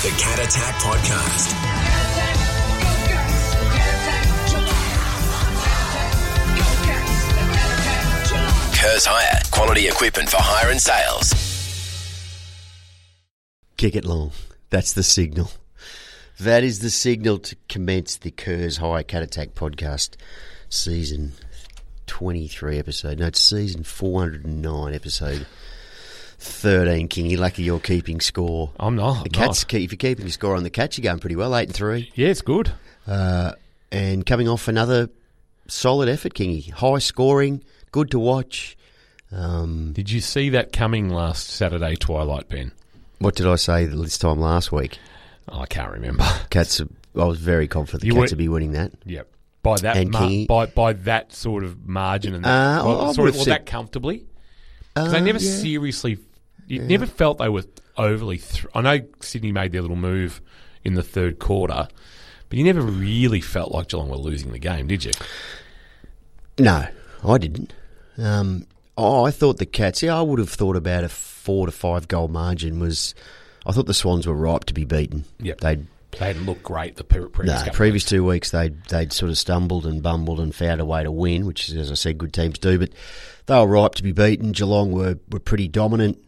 The Cat Attack Podcast. Kerrs Hire. Quality equipment for hire and sales. Kick it long. That's the signal. That is the signal to commence the Kerrs Hire Cat Attack Podcast, season 23 episode. No, it's season 409 episode 13. King, you're lucky you're keeping score. I'm not. The Cats, if you're keeping score on the Cats, you're going pretty well, 8-3. Yeah, it's good. And coming off another solid effort, Kingy. High scoring, good to watch. Did you see that coming last Saturday, Twilight, Ben? What did I say this time last week? Oh, I can't remember. Cats. I was very confident the Cats would be winning that. Yep. By that by that sort of margin and that, that comfortably. Because they never seriously. You never felt they were overly. I know Sydney made their little move in the third quarter, but you never really felt like Geelong were losing the game, did you? No, I didn't. I thought the Cats. Yeah, I would have thought about a 4 to 5 goal margin was. I thought the Swans were ripe to be beaten. Yep. They hadn't looked great the previous 2 weeks. They'd sort of stumbled and bumbled and found a way to win, which, as I said, good teams do. But they were ripe to be beaten. Geelong were pretty dominant.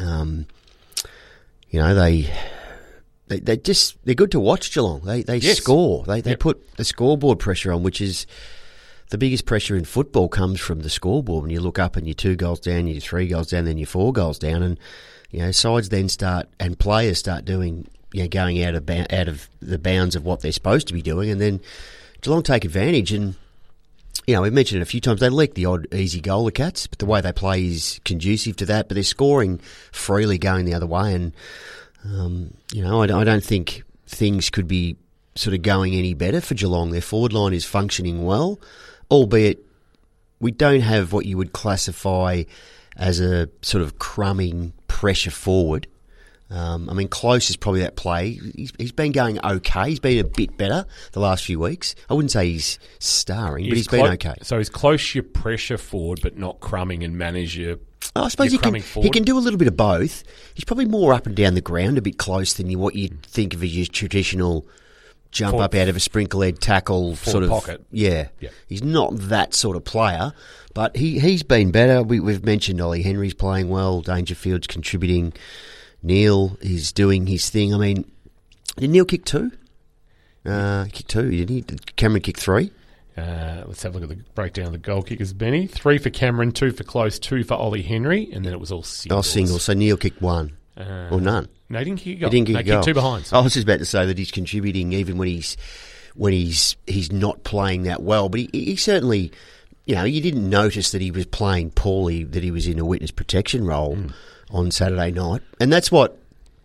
They're good to watch. Geelong. They score. They put the scoreboard pressure on, which is the biggest pressure in football comes from the scoreboard. When you look up and you're 2 goals down, you're 3 goals down, then you're 4 goals down, and sides then start and players start doing going out of the bounds of what they're supposed to be doing, and then Geelong take advantage. And we've mentioned it a few times. They leak the odd easy goal, the Cats, but the way they play is conducive to that. But they're scoring freely, going the other way, and I don't think things could be sort of going any better for Geelong. Their forward line is functioning well, albeit we don't have what you would classify as a sort of crumbing pressure forward. Close is probably that play. He's been going okay. He's been a bit better the last few weeks. I wouldn't say he's starring, but he's been okay. So he's close your pressure forward, but not crumbing and manage your. I suppose he can do a little bit of both. He's probably more up and down the ground, a bit close than what you'd think of as your traditional jump up out of a sprinkle head tackle sort of pocket. Yeah. He's not that sort of player, but he's been better. We've mentioned Ollie Henry's playing well. Dangerfield's contributing. Neil is doing his thing. Did Neil kick 2? Kick 2, didn't he? Did Cameron kick 3? Let's have a look at the breakdown of the goal kickers, Benny. 3 for Cameron, 2 for Close, 2 for Ollie Henry, and then it was all singles. Singles. So Neil kicked 1 or none. No, he didn't kick a goal. He didn't kick a goal. Kicked 2 behinds. I was just about to say that he's contributing even when he's not playing that well. But he certainly, you didn't notice that he was playing poorly, that he was in a witness protection role on Saturday night. And that's what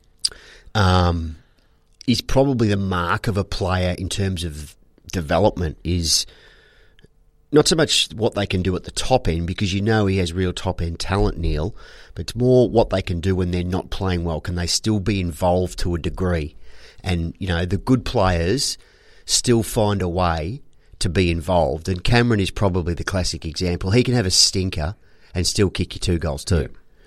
is probably the mark of a player in terms of development, is not so much what they can do at the top end, because he has real top end talent, Neil, but it's more what they can do when they're not playing well. Can they still be involved to a degree? And, the good players still find a way to be involved. And Cameron is probably the classic example. He can have a stinker and still kick you 2 goals too.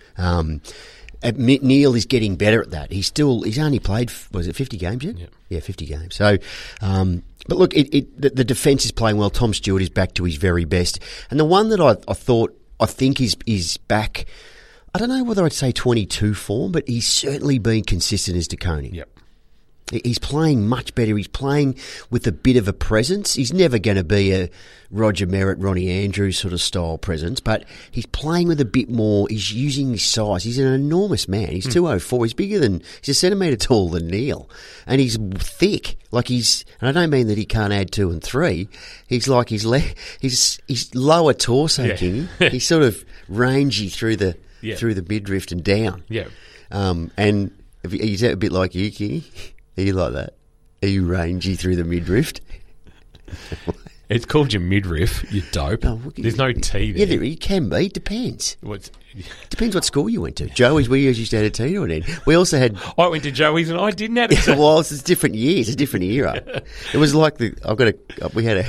Neil is getting better at that. He's only played, 50 games yet? Yeah, 50 games. So, but look, the defence is playing well. Tom Stewart is back to his very best. And the one that I think is back, I don't know whether I'd say 22 form, but he's certainly been consistent as De Koning. Yep. He's playing much better. He's playing with a bit of a presence. He's never going to be a Roger Merritt, Ronnie Andrews sort of style presence, but he's playing with a bit more. He's using his size. He's an enormous man. He's 204. He's a centimetre taller than Neil, and he's thick. And I don't mean that he can't add 2 and 3. He's like his lower torso, King. He's sort of rangy through the midriff and down. Yeah. And he's a bit like you, King. Are you like that? Are you rangy through the midriff? It's called your midriff, you dope. There's no T there. Yeah, it can be. It depends. Depends what school you went to. Joey's, we used to have a T on it. We also had... I went to Joey's and I didn't have a T. Well, it's different years. It's a different era. It was like we had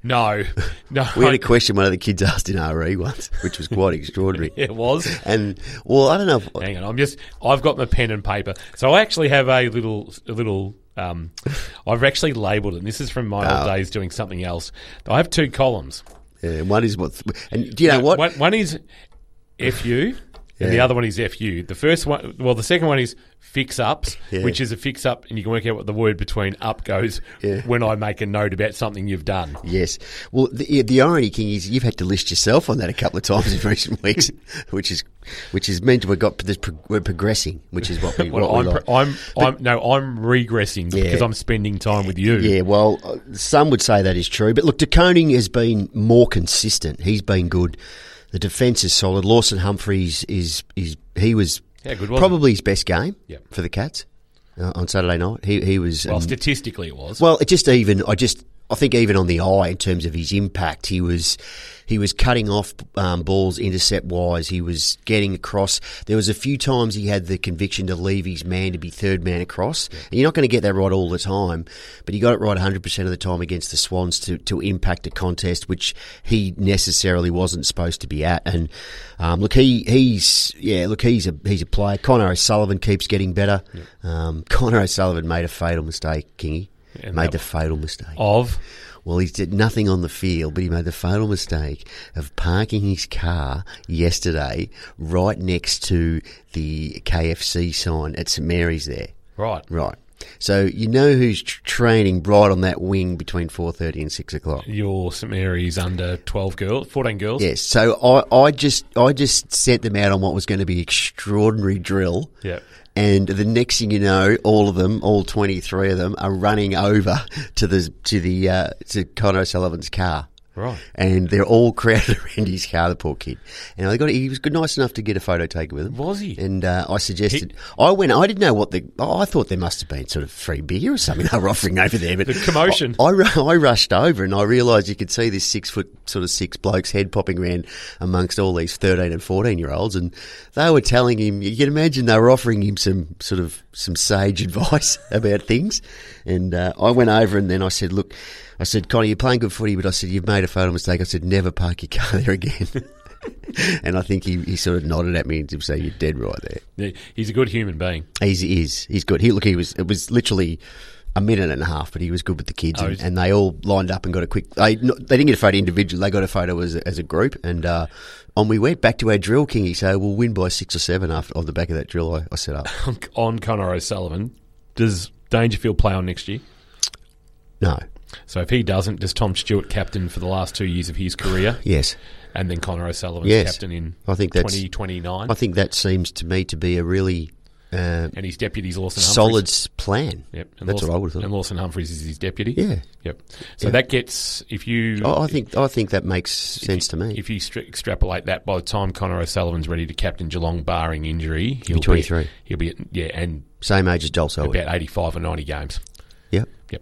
No. We had a question one of the kids asked in RE once, which was quite extraordinary. It was. And, well, I don't know. Hang on, I've got my pen and paper. So I actually have a little I've actually labelled it, and this is from my old days doing something else. I have 2 columns. Yeah, one is and do you know what? One is FU, and the other one is FU. The second one is fix-ups, which is a fix-up, and you can work out what the word between up goes when I make a note about something you've done. Yes. Well, the irony, King, is you've had to list yourself on that a couple of times in recent weeks, which is meant we're progressing, which is what we like. I'm regressing because I'm spending time with you. Yeah, well, some would say that is true. But look, De Koning has been more consistent. He's been good. The defence is solid. Lawson Humphreys he was probably his best game for the Cats on Saturday night. He was statistically it was. Well, I think even on the eye in terms of his impact, he was cutting off balls intercept wise. He was getting across. There was a few times he had the conviction to leave his man to be third man across. And you're not going to get that right all the time, but he got it right 100% of the time against the Swans to impact a contest which he necessarily wasn't supposed to be at. And he's a player. Connor O'Sullivan keeps getting better. Connor O'Sullivan made a fatal mistake, Kingy. Made the fatal mistake. Well, he did nothing on the field, but he made the fatal mistake of parking his car yesterday right next to the KFC sign at St Mary's there. Right. So you know who's training right on that wing between 4:30 and 6 o'clock? Your St Mary's under 14 girls. Yes. So I just sent them out on what was going to be extraordinary drill. Yeah. And the next thing you know, all of them, all 23 of them, are running over to Connor O'Sullivan's car. Right. And they're all crowded around his car, the poor kid. And he was nice enough to get a photo taken with him. Was he? And I suggested, I didn't know I thought there must have been sort of free beer or something they were offering over there. But the commotion. I rushed over and I realised you could see this 6'6" bloke's head popping around amongst all these 13 and 14-year-olds. And they were telling him, you can imagine they were offering him some sage advice about things. And I went over and then I said, look, Connor, you're playing good footy, but I said, you've made a fatal mistake. I said, never park your car there again. And I think he sort of nodded at me and said, you're dead right there. Yeah, he's a good human being. He is. He's good. It was literally a minute and a half, but he was good with the kids. And they all lined up and got a quick... They didn't get a photo individually. They got a photo as a group. And on we went back to our drill, Kingy. So we'll win by 6 or 7 on the back of that drill I set up. On Connor O'Sullivan, does Dangerfield play on next year? No. So if he doesn't, does Tom Stewart captain for the last 2 years of his career? Yes. And then Connor O'Sullivan's captain in 2029? I think that seems to me to be a really... and his deputy's Lawson solid Humphreys. Plan. Yep. And that's what I would have thought. And Lawson Humphreys is his deputy? Yeah. Yep. So that gets... If you... I think that makes sense to me. If you extrapolate that, by the time Connor O'Sullivan's ready to captain Geelong, barring injury... He'll be 23. He'll be... and... Same age as Joel Selwood. About 85 or 90 games. Yep. Yep.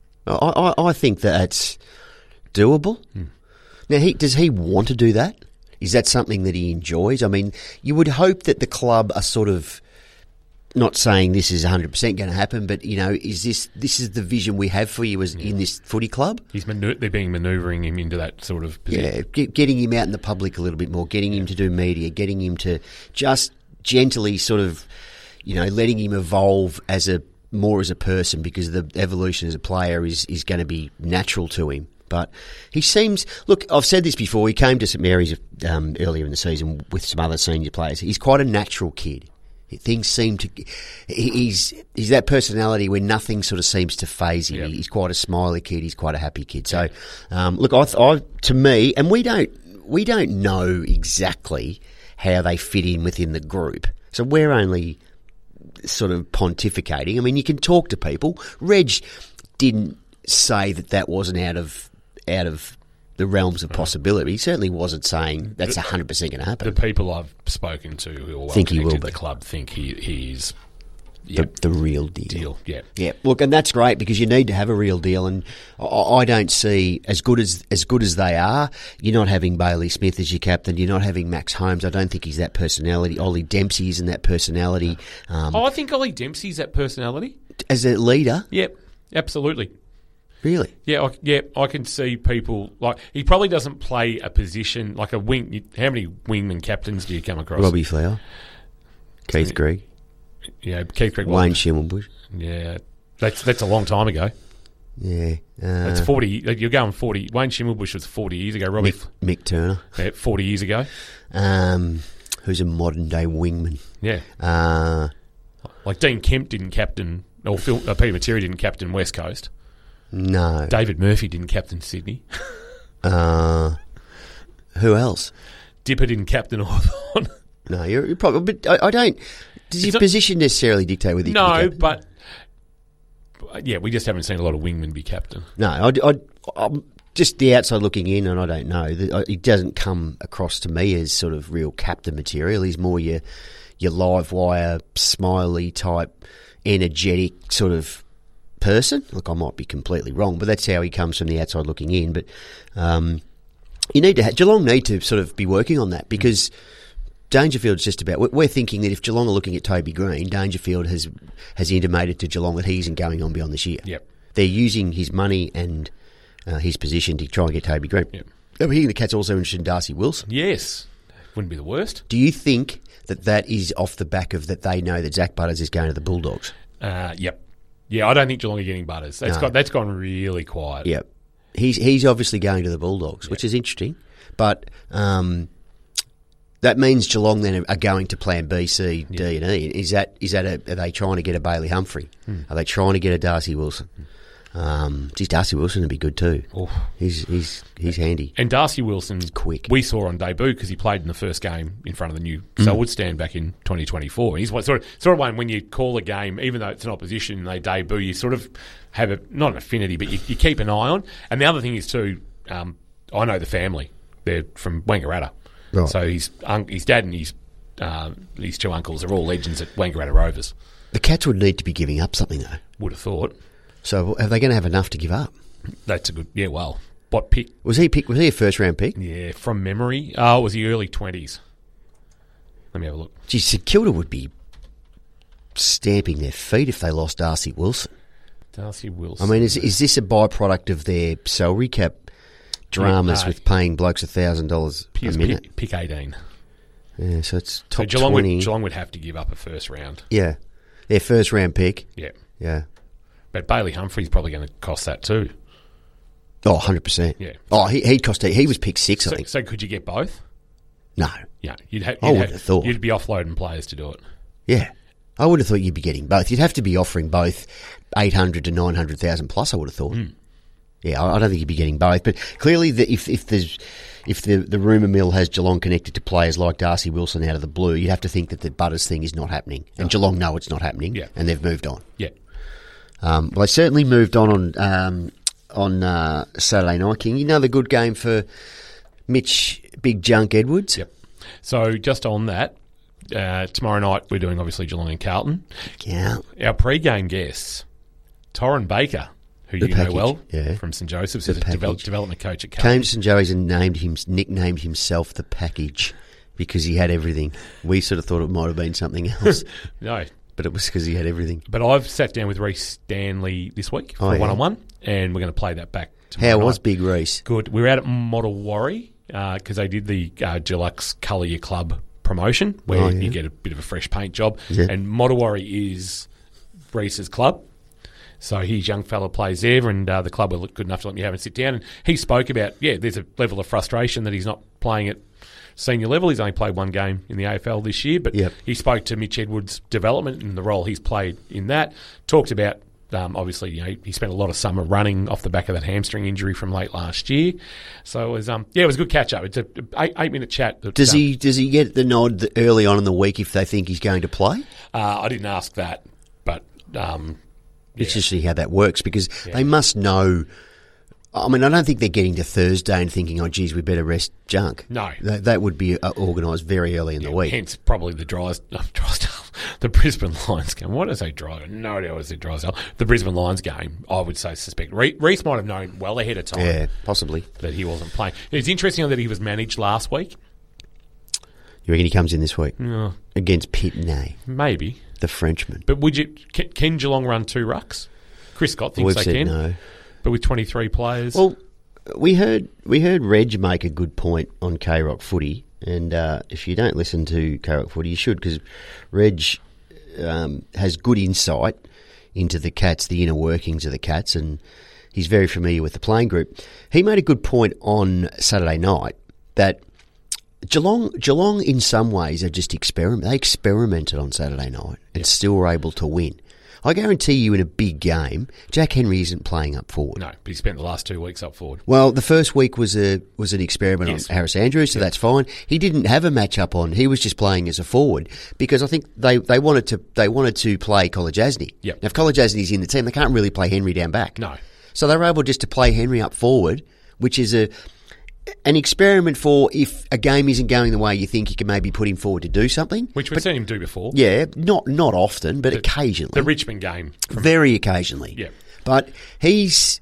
I think that's doable. Now, does he want to do that? Is that something that he enjoys? I mean, you would hope that the club are sort of not saying this is 100% going to happen, but, is this is the vision we have for you as in this footy club? They're being manoeuvring him into that sort of position. Yeah, getting him out in the public a little bit more, getting him to do media, getting him to just gently sort of, letting him evolve more as a person, because the evolution as a player is going to be natural to him. But he seems... Look, I've said this before. He came to St Mary's earlier in the season with some other senior players. He's quite a natural kid. Things seem to... He's that personality where nothing sort of seems to faze him. Yep. He's quite a smiley kid. He's quite a happy kid. So, look, to me... And we don't know exactly how they fit in within the group. So we're only... sort of pontificating. I mean, you can talk to people. Reg didn't say that wasn't out of the realms of possibility. He certainly wasn't saying that's 100% going to happen. The people I've spoken to who are think he will be. The club think he's the real deal. Yeah. Look, and that's great because you need to have a real deal. And I don't see as good as they are. You're not having Bailey Smith as your captain. You're not having Max Holmes. I don't think he's that personality. Ollie Dempsey isn't that personality. I think Ollie Dempsey's that personality as a leader. Yep, absolutely. Really? Yeah, I can see people like he probably doesn't play a position like a wing. How many wingman captains do you come across? Robbie Flower, Keith Greig, Keith Greig, Wayne Schimmelbusch. Yeah, that's a long time ago. Yeah, that's 40. You're going 40. Wayne Schimmelbusch was 40 years ago. Robbie Mick Turner, 40 years ago. Who's a modern day wingman? Yeah, like Dean Kemp didn't captain, or Peter Materi didn't captain West Coast. No. David Murphy didn't captain Sydney. Who else? Dipper didn't captain Hawthorn. No, you're probably. But I don't. Does his position necessarily dictate whether he can be captain? But we just haven't seen a lot of wingmen be captain. No, I'm just the outside looking in, and I don't know. He doesn't come across to me as sort of real captain material. He's more your live wire, smiley type, energetic sort of person. Look, I might be completely wrong, but that's how he comes from the outside looking in. But Geelong need to sort of be working on that, because Dangerfield's just about. We're thinking that if Geelong are looking at Toby Green, Dangerfield has intimated to Geelong that he isn't going on beyond this year. Yep. They're using his money and his position to try and get Toby Green. Yep. I'm hearing the Cats also interested in Darcy Wilson. Yes, wouldn't be the worst. Do you think that is off the back of that they know that Zach Butters is going to the Bulldogs? Yep. Yeah, I don't think Geelong are getting Butters. That's gone really quiet. Yep. He's obviously going to the Bulldogs, which is interesting. But that means Geelong then are going to plan B, C, D and E. Are they trying to get a Bailey Humphrey? Are they trying to get a Darcy Wilson? Darcy Wilson would be good too. Oh. He's handy. And Darcy Wilson, quick. We saw on debut because he played in the first game in front of the new Selwood stand back in 2024. And he's sort of one when you call a game, even though it's an opposition and they debut, you sort of have not an affinity, but you keep an eye on. And the other thing is too, I know the family. They're from Wangaratta. Right. So his dad and his two uncles are all legends at Wangaratta Rovers. The Cats would need to be giving up something though. Would have thought. So are they going to have enough to give up? That's a good... Yeah, well, what pick? Was he a first-round pick? Yeah, from memory. Oh, it was the early 20s. Let me have a look. Geez, St Kilda would be stamping their feet if they lost Darcy Wilson. Darcy Wilson. I mean, is this a byproduct of their salary cap dramas with paying blokes $1,000 a minute? Pick 18. Yeah, so it's top Geelong 20. Geelong would have to give up a first round. Yeah, their first-round pick. Yeah. Yeah. But Bailey Humphrey's probably going to cost that too. Oh, 100%. Yeah. Oh, he'd cost it. He was picked 6, I think. So could you get both? No. Yeah. I wouldn't have thought. You'd be offloading players to do it. Yeah. I would have thought you'd be getting both. You'd have to be offering both 800 to 900,000 plus, I would have thought. Yeah, I don't think you'd be getting both. But clearly, if the rumour mill has Geelong connected to players like Darcy Wilson out of the blue, you'd have to think that the Butters thing is not happening. And Geelong know it's not happening, and they've moved on. Yeah. Well, they certainly moved on Saturday night, King. Another good game for Mitch Big Junk Edwards. Yep. So just on that, tomorrow night we're doing obviously Geelong and Carlton. Yeah. Our pre-game guests, Torrin Baker, who you know well from St Joseph's, is a development coach at Carlton. Came to St Joe's and nicknamed himself the Package because he had everything. We sort of thought it might have been something else. No. But it was because he had everything. But I've sat down with Reece Stanley this week for a one-on-one, and we're going to play that back tomorrow night. How was Big Reece? Good. We were out at Mottawari because they did the Deluxe Colour Your Club promotion where you get a bit of a fresh paint job. Yeah. And Mottawari is Reece's club. So his young fella plays there, and the club were good enough to let me have him sit down. And he spoke about, there's a level of frustration that he's not playing at senior level. He's only played one game in the AFL this year, but he spoke to Mitch Edwards' development and the role he's played in that. Talked about, obviously, he spent a lot of summer running off the back of that hamstring injury from late last year. So it was, it was a good catch up. It's a 8-minute chat. Does he get the nod early on in the week if they think he's going to play? I didn't ask that, but it's just see how that works because they must know. I mean, I don't think they're getting to Thursday and thinking, oh, geez, we better rest Junk. No. That would be organised very early in the week. Hence, probably the the Brisbane Lions game. What did I say, Drysdale? No idea what I said, Drysdale. The Brisbane Lions game, I would say, suspect. Reece might have known well ahead of time. Yeah, possibly. That he wasn't playing. It's interesting that he was managed last week. You reckon he comes in this week? Yeah. Against Pitney? Maybe. The Frenchman. But can Geelong run 2 rucks? Chris Scott thinks they can. No. But with 23 players... Well, we heard Reg make a good point on K-Rock Footy, and if you don't listen to K-Rock Footy, you should, because Reg has good insight into the Cats, the inner workings of the Cats, and he's very familiar with the playing group. He made a good point on Saturday night that Geelong in some ways are just They experimented on Saturday night and still were able to win. I guarantee you in a big game, Jack Henry isn't playing up forward. No, but he spent the last 2 weeks up forward. Well, the first week was an experiment on Harris Andrews, so that's fine. He didn't have a match-up on. He was just playing as a forward because I think they wanted to play Kolodjasny. Yep. Now, if Kolodjasny's in the team, they can't really play Henry down back. No. So they were able just to play Henry up forward, which is an experiment for if a game isn't going the way you think, you can maybe put him forward to do something. Which we've seen him do before. Yeah, not often, but occasionally. The Richmond game. Very occasionally. Yeah. But he's...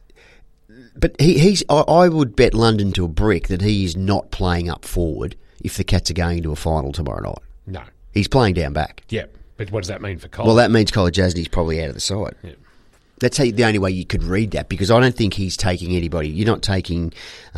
I would bet London to a brick that he is not playing up forward if the Cats are going to a final tomorrow night. No. He's playing down back. Yeah, but what does that mean for Cole? Well, that means Kolodjasny's probably out of the side. Yeah. That's the only way you could read that, because I don't think he's taking anybody. You're not taking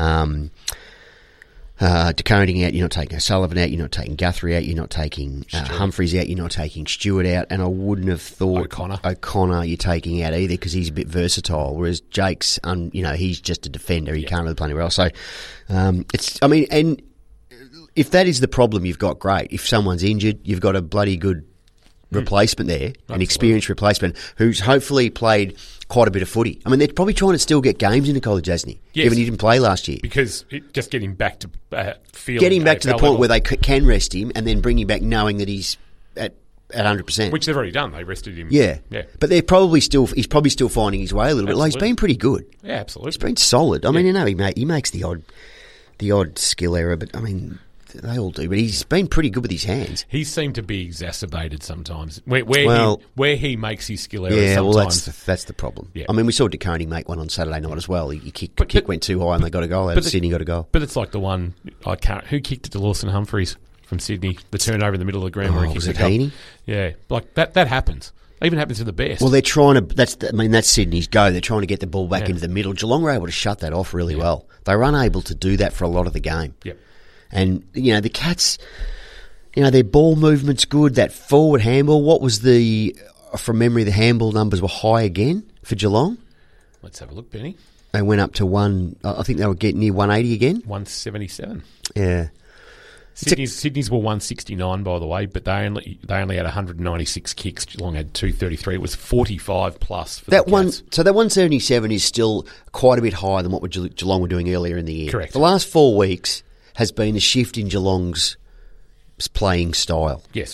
DeConing out, you're not taking O'Sullivan out, you're not taking Guthrie out, you're not taking Humphreys out, you're not taking Stewart out, and I wouldn't have thought O'Connor you're taking out either because he's a bit versatile, whereas Jake's, he's just a defender. He can't really play anywhere else. So, and if that is the problem you've got, great. If someone's injured, you've got a bloody good replacement there, an experienced replacement who's hopefully played quite a bit of footy. I mean, they're probably trying to still get games into Kolodjasny, given he didn't play last year. Because just getting back to feeling... Getting back to the point where they can rest him and then bring him back knowing that he's at 100%. Which they've already done. They rested him. Yeah. But he's probably still finding his way a little bit. Like, he's been pretty good. Yeah, absolutely. He's been solid. I mean, he makes the odd skill error, but I mean... They all do, but he's been pretty good with his hands. He seemed to be exacerbated sometimes. Where he makes his skill errors sometimes. Well, that's the problem. Yeah. I mean, we saw DeConing make one on Saturday night as well. He kick went too high and they got a goal out of Sydney, got a goal. But it's like the one, who kicked it to Lawson Humphreys from Sydney? The turnover in the middle of the ground where he kicked it Heaney? Yeah, like that happens. It even happens to the best. Well, they're trying to, that's Sydney's go. They're trying to get the ball back into the middle. Geelong were able to shut that off really well. They were unable to do that for a lot of the game. Yep. And, the Cats, their ball movement's good, that forward handball. What was from memory, the handball numbers were high again for Geelong? Let's have a look, Benny. They went up to I think they were getting near 180 again. 177. Yeah. Sydney's were 169, by the way, but they only had 196 kicks. Geelong had 233. It was 45 plus for the Cats. So that 177 is still quite a bit higher than what Geelong were doing earlier in the year. Correct. The last 4 weeks has been a shift in Geelong's playing style. Yes.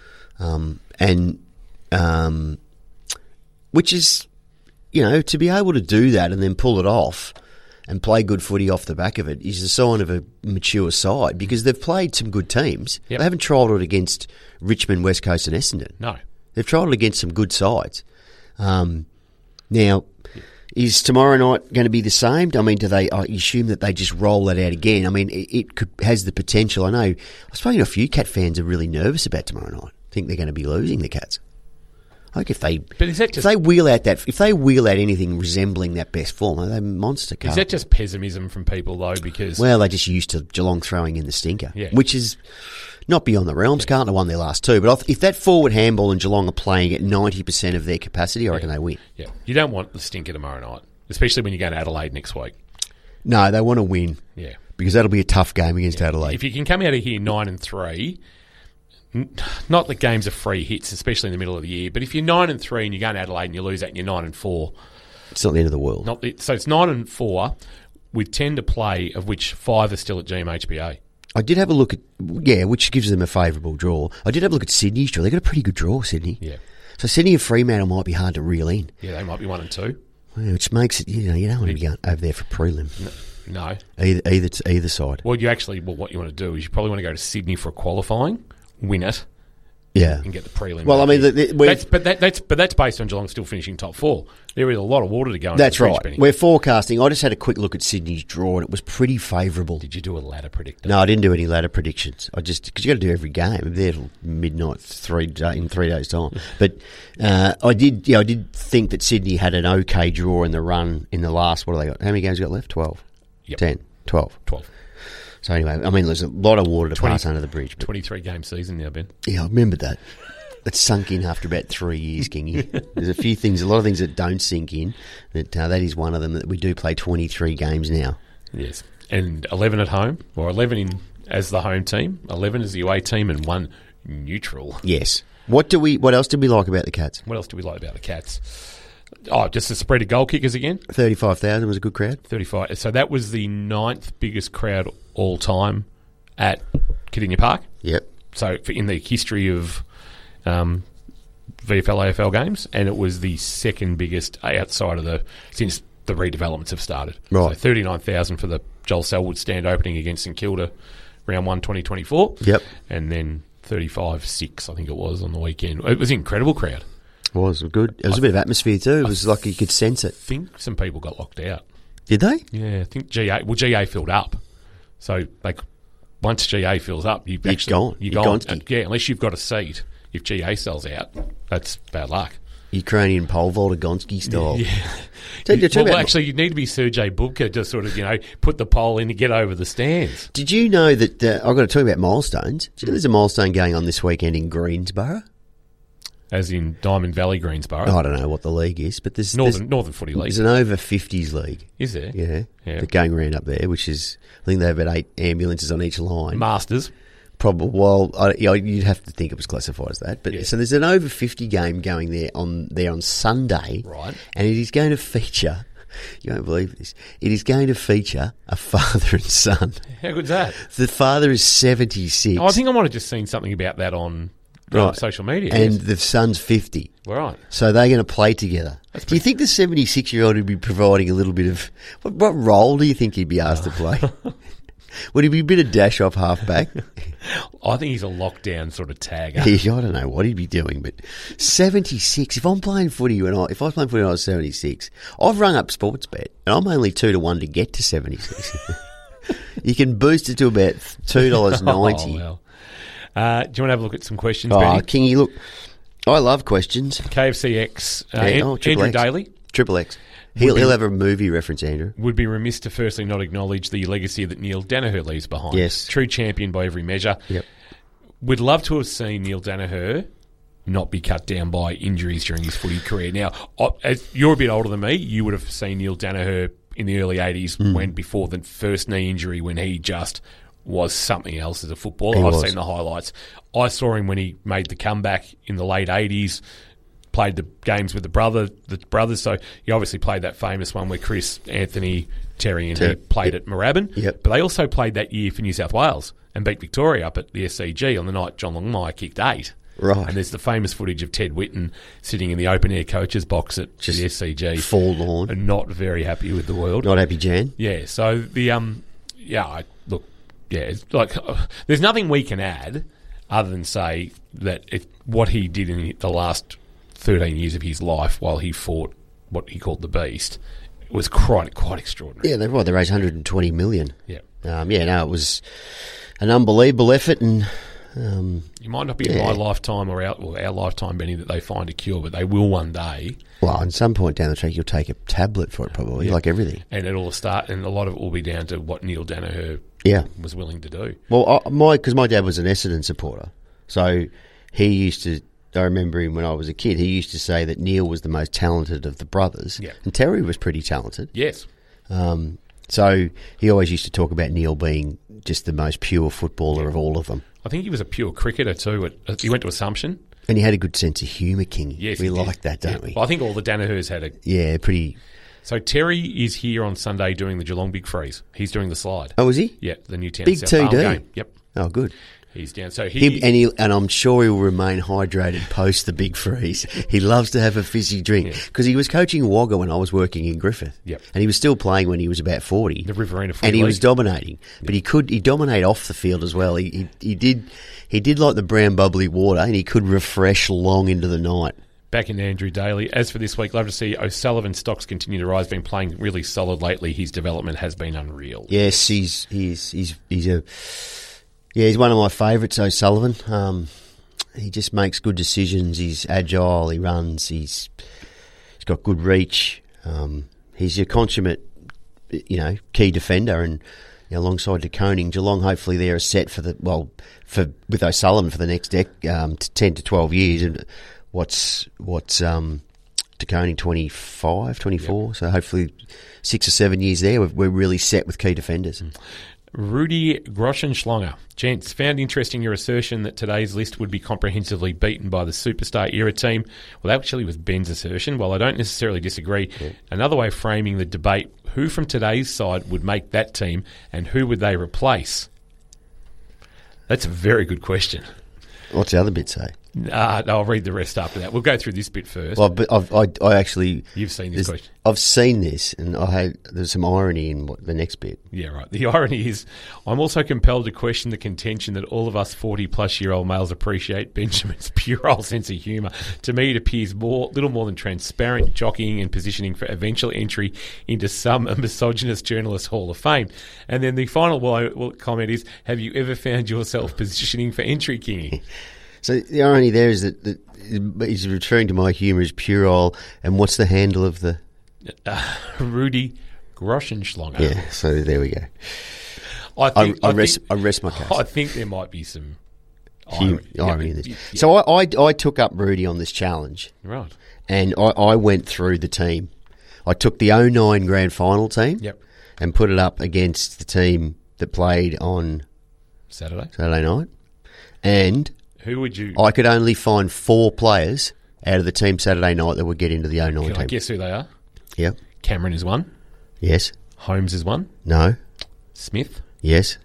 Which is, to be able to do that and then pull it off and play good footy off the back of it is a sign of a mature side, because they've played some good teams. Yep. They haven't trialled it against Richmond, West Coast and Essendon. No. They've trialled it against some good sides. Now, is tomorrow night going to be the same? I mean, I assume that they just roll that out again? I mean, it has the potential. I know, I suppose a few Cat fans are really nervous about tomorrow night. Think they're going to be losing the Cats. Like if they wheel out anything resembling that best form, are they monster cars? Is that just pessimism from people though? Because they're just used to Geelong throwing in the stinker, which is not beyond the realms. Can't have won their last two, but if that forward handball and Geelong are playing at 90% of their capacity, I reckon they win. Yeah, you don't want the stinker tomorrow night, especially when you go to Adelaide next week. No, they want to win. Yeah, because that'll be a tough game against Adelaide. If you can come out of here 9-3. Not that games are free hits, especially in the middle of the year, but if you're 9-3 and you go to Adelaide and you lose that and you're 9-4, it's not the end of the world. So it's 9-4 with 10 to play, of which 5 are still at GMHBA. I did have a look at which gives them a favourable draw. I did have a look at Sydney's draw. They got a pretty good draw, Sydney. Yeah. So Sydney and Fremantle might be hard to reel in. Yeah, they might be 1 and 2. Which makes it you don't want to be going over there for prelim. No. Either side. Well, what you want to do is you probably want to go to Sydney for a qualifying. Win it, and get the prelim. Well, I mean, that's based on Geelong still finishing top 4. There is a lot of water to go into That's the right. benny. We're forecasting. I just had a quick look at Sydney's draw, and it was pretty favourable. Did you do a ladder predictor? No, I didn't do any ladder predictions. Because you got to do every game. I'm there till midnight in 3 days' time. But I did think that Sydney had an okay draw in the run in the last. What have they got? How many games got left? 12. Yep. 10. 12. 12. So anyway, I mean, there's a lot of water to pass under the bridge. 23-game season now, Ben. Yeah, I remember that. It sunk in after about 3 years, Kingy. There's a lot of things that don't sink in. That is one of them, that we do play 23 games now. Yes. And 11 at home, or 11 as the home team, 11 as the away team, and 1 neutral. Yes. What else did we like about the Cats? What else do we like about the Cats? Oh, just the spread of goal kickers again. 35,000 was a good crowd. 35. So that was the 9th biggest crowd all time at Kardinia Park. Yep. So in the history of VFL AFL games, and it was the second biggest outside of since the redevelopments have started. Right. So 39,000 for the Joel Selwood stand opening against St Kilda, round 1, 2024. Yep. And then 35,600, I think it was, on the weekend. It was an incredible crowd. It was good. It was a bit of atmosphere too. It was like you could sense it. I think some people got locked out. Did they? Yeah, I think GA filled up. So once GA fills up, you're gone. You're gone. Yeah, unless you've got a seat. If GA sells out, that's bad luck. Ukrainian pole vaulter Gonski style. Yeah. Actually, you need to be Sergei Bubka to sort of, put the pole in to get over the stands. Did you know that, I've got to talk about milestones. Do you know there's a milestone going on this weekend in Greensborough? As in Diamond Valley, Greensborough? I don't know what the league is, but there's... Northern Footy League. There's an over 50s league. Is there? Yeah. They're going around up there, which is... I think they have about 8 ambulances on each line. Masters. Probably. Well, you'd have to think it was classified as that. But yeah. So there's an over 50 game going there on Sunday. Right. And it is going to feature... You won't believe this. It is going to feature a father and son. How good's that? The father is 76. Oh, I think I might have just seen something about that on social media. And the son's 50. Right. So they're going to play together. Do you think the 76-year-old would be providing a little bit of... What role do you think he'd be asked to play? Would he be a bit of dash-off halfback? I think he's a lockdown sort of tagger. I don't know what he'd be doing, but 76. If I'm playing footy if I was playing footy when I was 76, I've rung up Sportsbet, and I'm only 2-1 to get to 76. You can boost it to about $2.90. Oh, well. Do you want to have a look at some questions, Benny? Kingy, look, I love questions. KFCX, Andrew Daly. Triple X. He'll have a movie reference, Andrew. Would be remiss to firstly not acknowledge the legacy that Neil Danaher leaves behind. Yes. True champion by every measure. Yep. We'd love to have seen Neil Danaher not be cut down by injuries during his footy career. Now, as you're a bit older than me, you would have seen Neil Danaher in the early 80s before the first knee injury, when he just was something else as a footballer. I've seen the highlights. I saw him when he made the comeback in the late 80s, played the games with the brothers. So he obviously played that famous one where Chris, Anthony, Terry and he played at Moorabbin. Yep. But they also played that year for New South Wales and beat Victoria up at the SCG on the night John Longmire kicked 8. Right. And there's the famous footage of Ted Whitten sitting in the open-air coach's box at the SCG. Forlorn. And not very happy with the world. Not happy, Jan. Yeah, so it's like there's nothing we can add other than say that what he did in the last 13 years of his life while he fought what he called the Beast was quite extraordinary. Yeah, they raised $120 million. Yeah. It was an unbelievable effort, and it might not be in my lifetime or our lifetime, Benny, that they find a cure, but they will one day. Well, at some point down the track, you'll take a tablet for it, probably, like everything. And it'll start, and a lot of it will be down to what Neil Danaher was willing to do. Well, because my dad was an Essendon supporter, so he used to. I remember him when I was a kid. He used to say that Neil was the most talented of the brothers, and Terry was pretty talented. Yes. So he always used to talk about Neil being just the most pure footballer of all of them. I think he was a pure cricketer too. He went to Assumption. And he had a good sense of humour, King. Yes, we like that, don't we? Well, I think all the Danahers had a... Yeah, pretty... So Terry is here on Sunday doing the Geelong Big Freeze. He's doing the slide. Oh, is he? Yeah, the Newtown Big South TD. game. Yep. Oh, good. He's down. So and I'm sure he'll remain hydrated post the big freeze. He loves to have a fizzy drink because he was coaching Wagga when I was working in Griffith. Yep. And he was still playing when he was about 40. The Riverina Footy and he League. was dominating, but he dominate off the field as well. He did like the brown bubbly water, and he could refresh long into the night. Back in Andrew Daly. As for this week, love to see O'Sullivan's stocks continue to rise. Been playing really solid lately. His development has been unreal. Yes, he's one of my favourites, O'Sullivan. He just makes good decisions. He's agile. He runs. He's got good reach. He's a consummate, key defender. And alongside De Koning, Geelong hopefully they're set with O'Sullivan for the next 10 to 12 years. And what's De Koning 25, 24? Yep. So hopefully 6 or 7 years there. We're really set with key defenders. Rudi Groschenschlanger. Gents, found interesting your assertion that today's list would be comprehensively beaten by the superstar era team. Well, that actually was Ben's assertion. While I don't necessarily disagree, another way of framing the debate, who from today's side would make that team and who would they replace? That's a very good question. What's the other bit say? I'll read the rest after that. We'll go through this bit first. Well, but I actually... You've seen this question. I've seen this, and there's some irony in the next bit. Yeah, right. The irony is, I'm also compelled to question the contention that all of us 40-plus-year-old males appreciate Benjamin's puerile sense of humour. To me, it appears little more than transparent jockeying and positioning for eventual entry into some misogynist journalist Hall of Fame. And then the final comment is, have you ever found yourself positioning for entry, Kingy? So the irony there is that he's referring to my humour as puerile, and what's the handle of the... Rudi Groschenschlanger. Yeah, so there we go. I rest my case. I think there might be some irony in this. Yeah. So I took up Rudi on this challenge. Right. And I went through the team. I took the 2009 grand final team and put it up against the team that played on Saturday night. And... who would you... I could only find 4 players out of the team Saturday night that would get into the 2009 team. Can I guess who they are? Yep. Cameron is one. Yes. Holmes is one. No. Smith? Yes.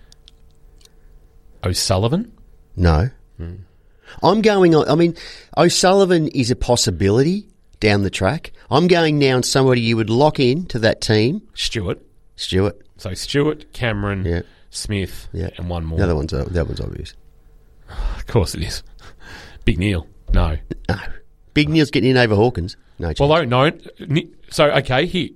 O'Sullivan? No. I'm going on... I mean, O'Sullivan is a possibility down the track. I'm going now on somebody you would lock in to that team. Stewart. So Stewart, Cameron, Smith, and one more. That one's obvious. Of course it is. Big Neil. No. Big Neil's getting in over Hawkins. No chance. Well, no. So, okay, here.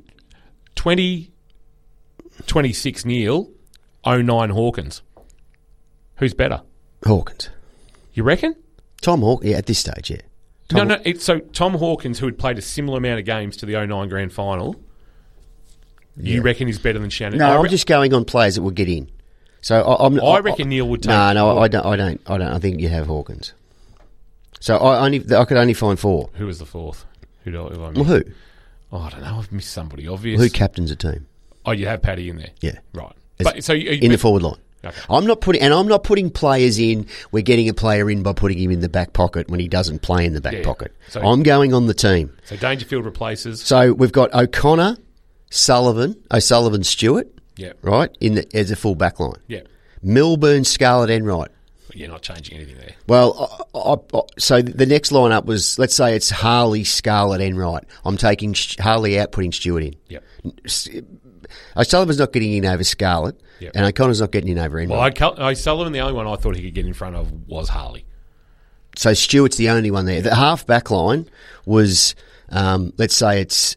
26 Neil, 09 Hawkins. Who's better? Hawkins. You reckon? Tom Hawkins, at this stage, yeah. So Tom Hawkins, who had played a similar amount of games to the 09 grand final, you reckon he's better than Shannon? No, I'm just going on players that will get in. So I reckon Neil would take... No, I don't. I think you have Hawkins. So I could only find 4. Who was the 4th? Who? Who? Oh, I don't know. I've missed somebody obvious. Who captains a team? Oh, you have Paddy in there. Yeah, right. But in the forward line. Okay. I'm not putting players in. We're getting a player in by putting him in the back pocket when he doesn't play in the back pocket. So, I'm going on the team. So Dangerfield replaces. So we've got O'Connor, O'Sullivan, Stewart. Yeah. Right as a full back line. Yeah. Milburn, Scarlett, Enright. You're not changing anything there. Well, so the next lineup was, let's say it's Harley, Scarlett, Enright. I'm taking Harley out, putting Stewart in. Yep. O'Sullivan's not getting in over Scarlett, and O'Connor's not getting in over Enright. Well, O'Sullivan, the only one I thought he could get in front of was Harley. So Stewart's the only one there. The half back line was, let's say it's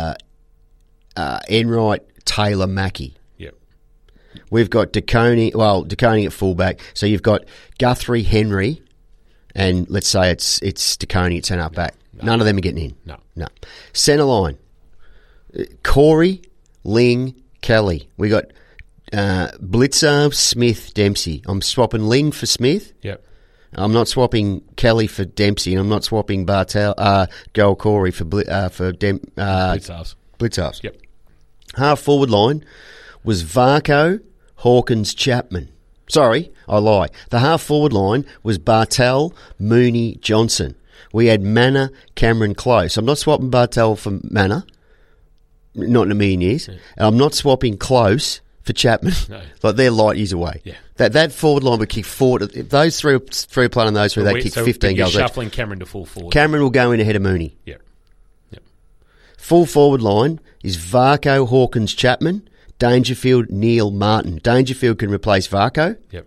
Enright, Taylor, Mackie. We've got De Koning at fullback. So you've got Guthrie, Henry, and let's say it's De Koning at centre back. No. None of them are getting in. No. Centre line, Corey, Ling, Kelly. We got Blitzer, Smith, Dempsey. I'm swapping Ling for Smith. Yep. I'm not swapping Kelly for Dempsey, and I'm not swapping Joel Corey for Blitzarves. Yep. Half forward line was Varco, Hawkins, Chapman. Sorry, I lie. The half forward line was Bartel, Mooney, Johnson. We had Manor, Cameron, Close. I'm not swapping Bartel for Manor. Not in a million years. Yeah. And I'm not swapping Close for Chapman. No. Like, they're light years away. Yeah. That forward line would kick forward. If those three are playing on those three, they kick 15 goals. Shuffling Cameron to full forward. Cameron will go in ahead of Mooney. Yeah. Full forward line is Varco, Hawkins, Chapman, Dangerfield, Neil, Martin. Dangerfield can replace Varco. Yep.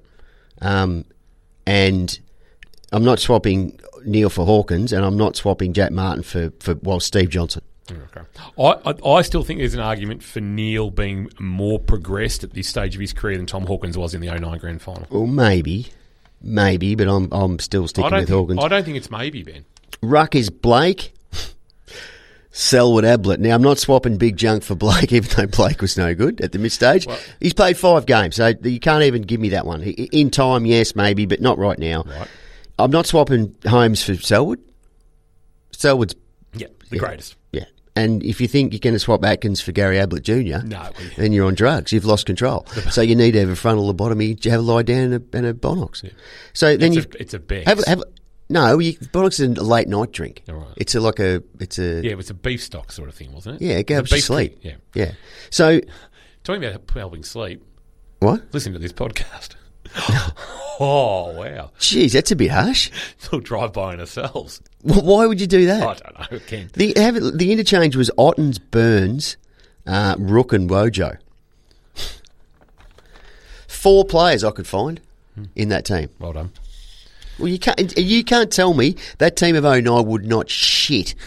And I'm not swapping Neil for Hawkins, and I'm not swapping Jack Martin for Steve Johnson. Okay. I still think there's an argument for Neil being more progressed at this stage of his career than Tom Hawkins was in the 2009 grand final. Well, maybe, but I'm still sticking with Hawkins. I don't think it's maybe, Ben. Ruck is Blake. Selwood, Ablett. Now, I'm not swapping Big Junk for Blake, even though Blake was no good at the mid-stage. Well, he's played 5 games, so you can't even give me that one. In time, yes, maybe, but not right now. Right. I'm not swapping Holmes for Selwood. Selwood's... Yeah, the greatest. Yeah. And if you think you're going to swap Atkins for Gary Ablett Jr., then you're on drugs. You've lost control. So you need to have a frontal lobotomy, have a lie down and a Bonox. Yeah. So then it's a Bex. No, Bonox is a late night drink. Oh, right. It's a beef stock sort of thing, wasn't it? Yeah, it helps you sleep. Yeah. So talking about helping sleep. What? Listen to this podcast. Oh wow! Jeez, that's a bit harsh. Little drive-by on ourselves. Why would you do that? I don't know. Ken. The interchange was Ottens, Burns, Rook, and Wojo. 4 players I could find in that team. Well done. Well, you can't tell me that team of 09 would not shit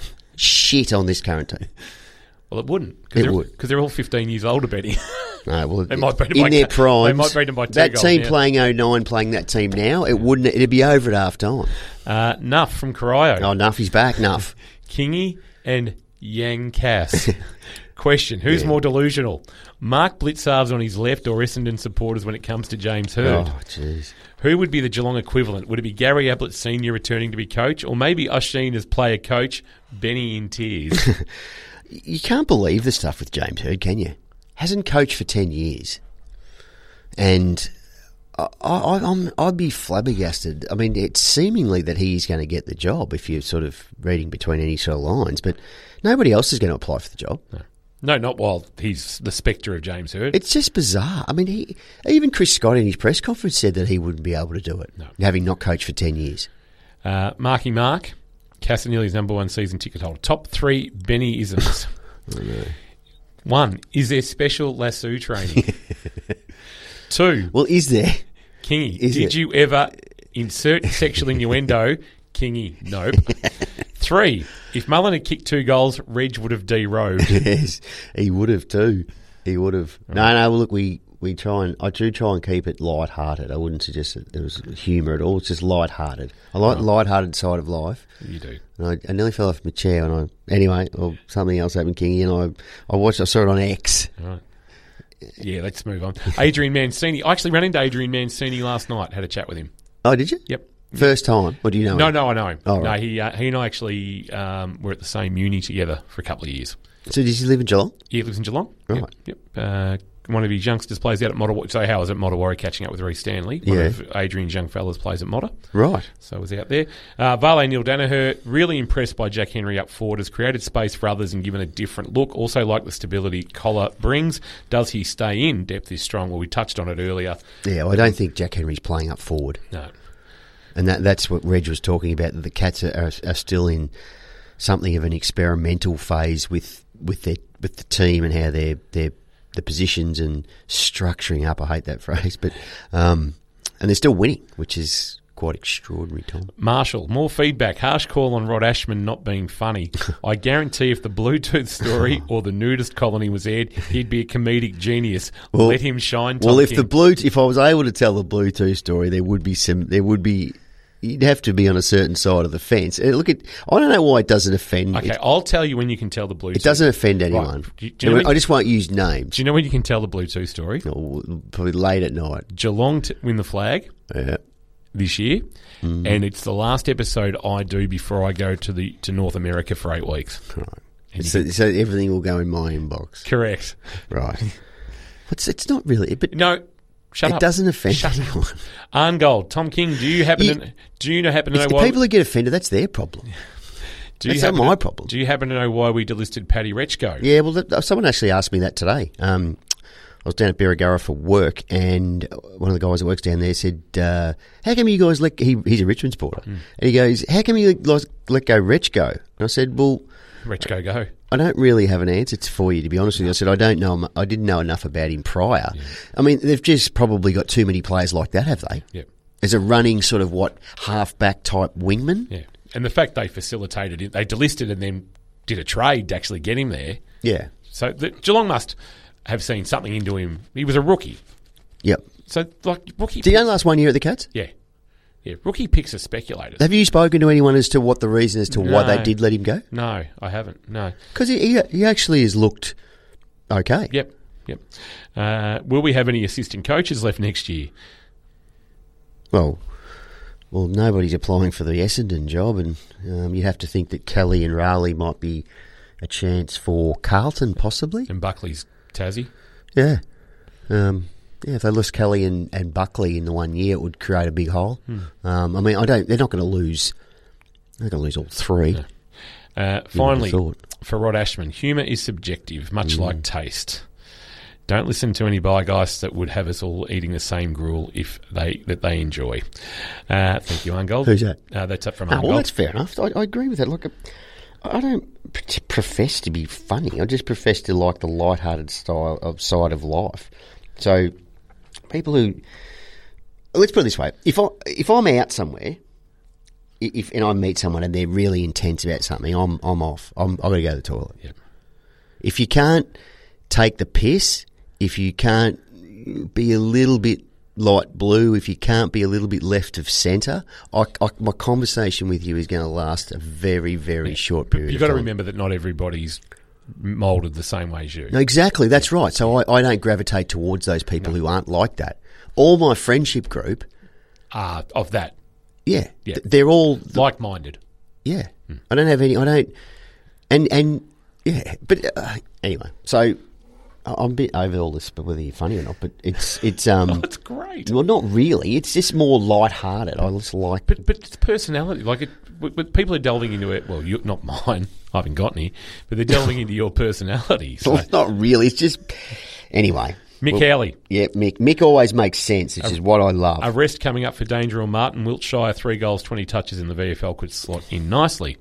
on this current team. Well, it wouldn't. It would. Because they're all 15 years older, Betty. No, well, they might beat in their primes, they might beat them by 2 that goals. Team playing 09 playing that team now, it'd be over at half time. Nuff from Corio. Oh, Nuff, he's back, Nuff. Kingy and Yang Cass. Question, who's more delusional? Mark Blitzarves on his left or Essendon supporters when it comes to James Hird? Oh, jeez. Who would be the Geelong equivalent? Would it be Gary Ablett Sr. returning to be coach, or maybe Oshin as player coach, Benny in tears? You can't believe the stuff with James Hird, can you? Hasn't coached for 10 years. And I'd be flabbergasted. I mean, it's seemingly that he's going to get the job if you're sort of reading between any sort of lines, but nobody else is going to apply for the job. No, not while he's the spectre of James Hird. It's just bizarre. I mean, even Chris Scott in his press conference said that he wouldn't be able to do it, having not coached for 10 years. Marky Mark, Casanelli's #1 season ticket holder. Top 3 Benny-isms. Oh, no. 1, is there special lasso training? 2. Well, is there? Kingy, did you ever insert sexual innuendo? Kingy, nope. 3, if Mullen had kicked 2 goals, Reg would have de-robed. Yes, he would have too. He would have. Right. No, well, look, I do try and keep it light-hearted. I wouldn't suggest that there was humour at all. It's just light-hearted. I like the light-hearted side of life. You do. And I nearly fell off my chair or something else happened, Kingy, and I saw it on X. Right. Yeah, let's move on. Adrian Mancini. I actually ran into Adrian Mancini last night. Had a chat with him. Oh, did you? Yep. First time? Or do you know him? No, I know him. Oh, right. No, he and I actually were at the same uni together for a couple of years. So does he live in Geelong? Yeah, he lives in Geelong. Right. Yep. One of his youngsters plays out at Motta. So how was at Mottawarra catching up with Reece Stanley? One of Adrian's young fellas plays at Motta. Right. So I was out there. Vale Neil Danaher, really impressed by Jack Henry up forward, has created space for others and given a different look. Also like the stability Collar brings. Does he stay in? Depth is strong. Well, we touched on it earlier. Yeah, well, I don't think Jack Henry's playing up forward. No. And that's what Reg was talking about, that the Cats are still in something of an experimental phase with the team and how they're the positions and structuring up. I hate that phrase, but and they're still winning, which is quite extraordinary, Tom. Marshall, more feedback. Harsh call on Rod Ashman not being funny. I guarantee if the Bluetooth story or the nudist colony was aired, he'd be a comedic genius. Well, let him shine, Tom King. If I was able to tell the Bluetooth story, you'd have to be on a certain side of the fence. I don't know why it doesn't offend. Okay, I'll tell you when you can tell the Bluetooth. It doesn't offend anyone. Right. I just won't use names. Do you know when you can tell the Bluetooth story? Probably late at night. Geelong win the flag this year, and it's the last episode I do before I go to North America for 8 weeks. Right. So everything will go in my inbox. Correct. Right. It's not really, but no. Shut up. It doesn't offend anyone. Arngold, Tom King, do you happen to know why... People who get offended, that's their problem. That's not my problem. Do you happen to know why we delisted Paddy Rechko? Yeah, well, someone actually asked me that today. was down at Berrigurra for work, and one of the guys that works down there said, how come you guys he's a Richmond supporter, and he goes, how come you let go Rechko? And I said, well... Rechko go. I don't really have an answer for you, to be honest with you. I said, I don't know. I didn't know enough about him prior. Yeah. I mean, they've just probably got too many players like that, have they? Yeah. As a running sort of, half-back type wingman? Yeah. And the fact they facilitated it, they delisted and then did a trade to actually get him there. Yeah. So Geelong must have seen something into him. He was a rookie. Yep. So, rookie... Did he only last 1 year at the Cats? Yeah. Yeah, rookie picks are speculators. Have you spoken to anyone as to what the reason as to why they did let him go? No, I haven't, no. Because he actually has looked okay. Yep. Will we have any assistant coaches left next year? Well, nobody's applying for the Essendon job, and you'd have to think that Kelly and Raleigh might be a chance for Carlton, possibly. And Buckley's Tassie. Yeah. If they lost Kelly and Buckley in the 1 year, it would create a big hole. I mean, they're not going to lose. They're going to lose all three. No. Finally, for Rod Ashman, humour is subjective, much like taste. Don't listen to any bygeists that would have us all eating the same gruel that they enjoy. Thank you, Arngold. Who's that? That's up from Arngold. Well, that's fair enough. I agree with that. Look, I don't profess to be funny. I just profess to like the light-hearted side of life. So, people who... Let's put it this way. If I'm out somewhere, and I meet someone and they're really intense about something, I'm off. I've got to go to the toilet. Yep. If you can't take the piss, if you can't be a little bit light blue, if you can't be a little bit left of centre, my conversation with you is going to last a very, very short period of time. You've got to remember that not everybody's moulded the same way as you. No, exactly, that's right. So I don't gravitate towards those people who aren't like that. All my friendship group... of that. Yeah. They're all... like-minded. Yeah. I don't have any... I don't... And yeah. But anyway, so... I'm a bit over all this, but whether you're funny or not, but it's it's great. Well, not really. It's just more light-hearted. I just like... But it's personality. But people are delving into it. Well, not mine. I haven't got any. But they're delving into your personality. So. Well, it's not really. It's just... Anyway. Mick Howley. Yeah, Mick. Mick always makes sense, which is what I love. A rest coming up for Danger or Martin Wiltshire. 3 goals, 20 touches in the VFL could slot in nicely.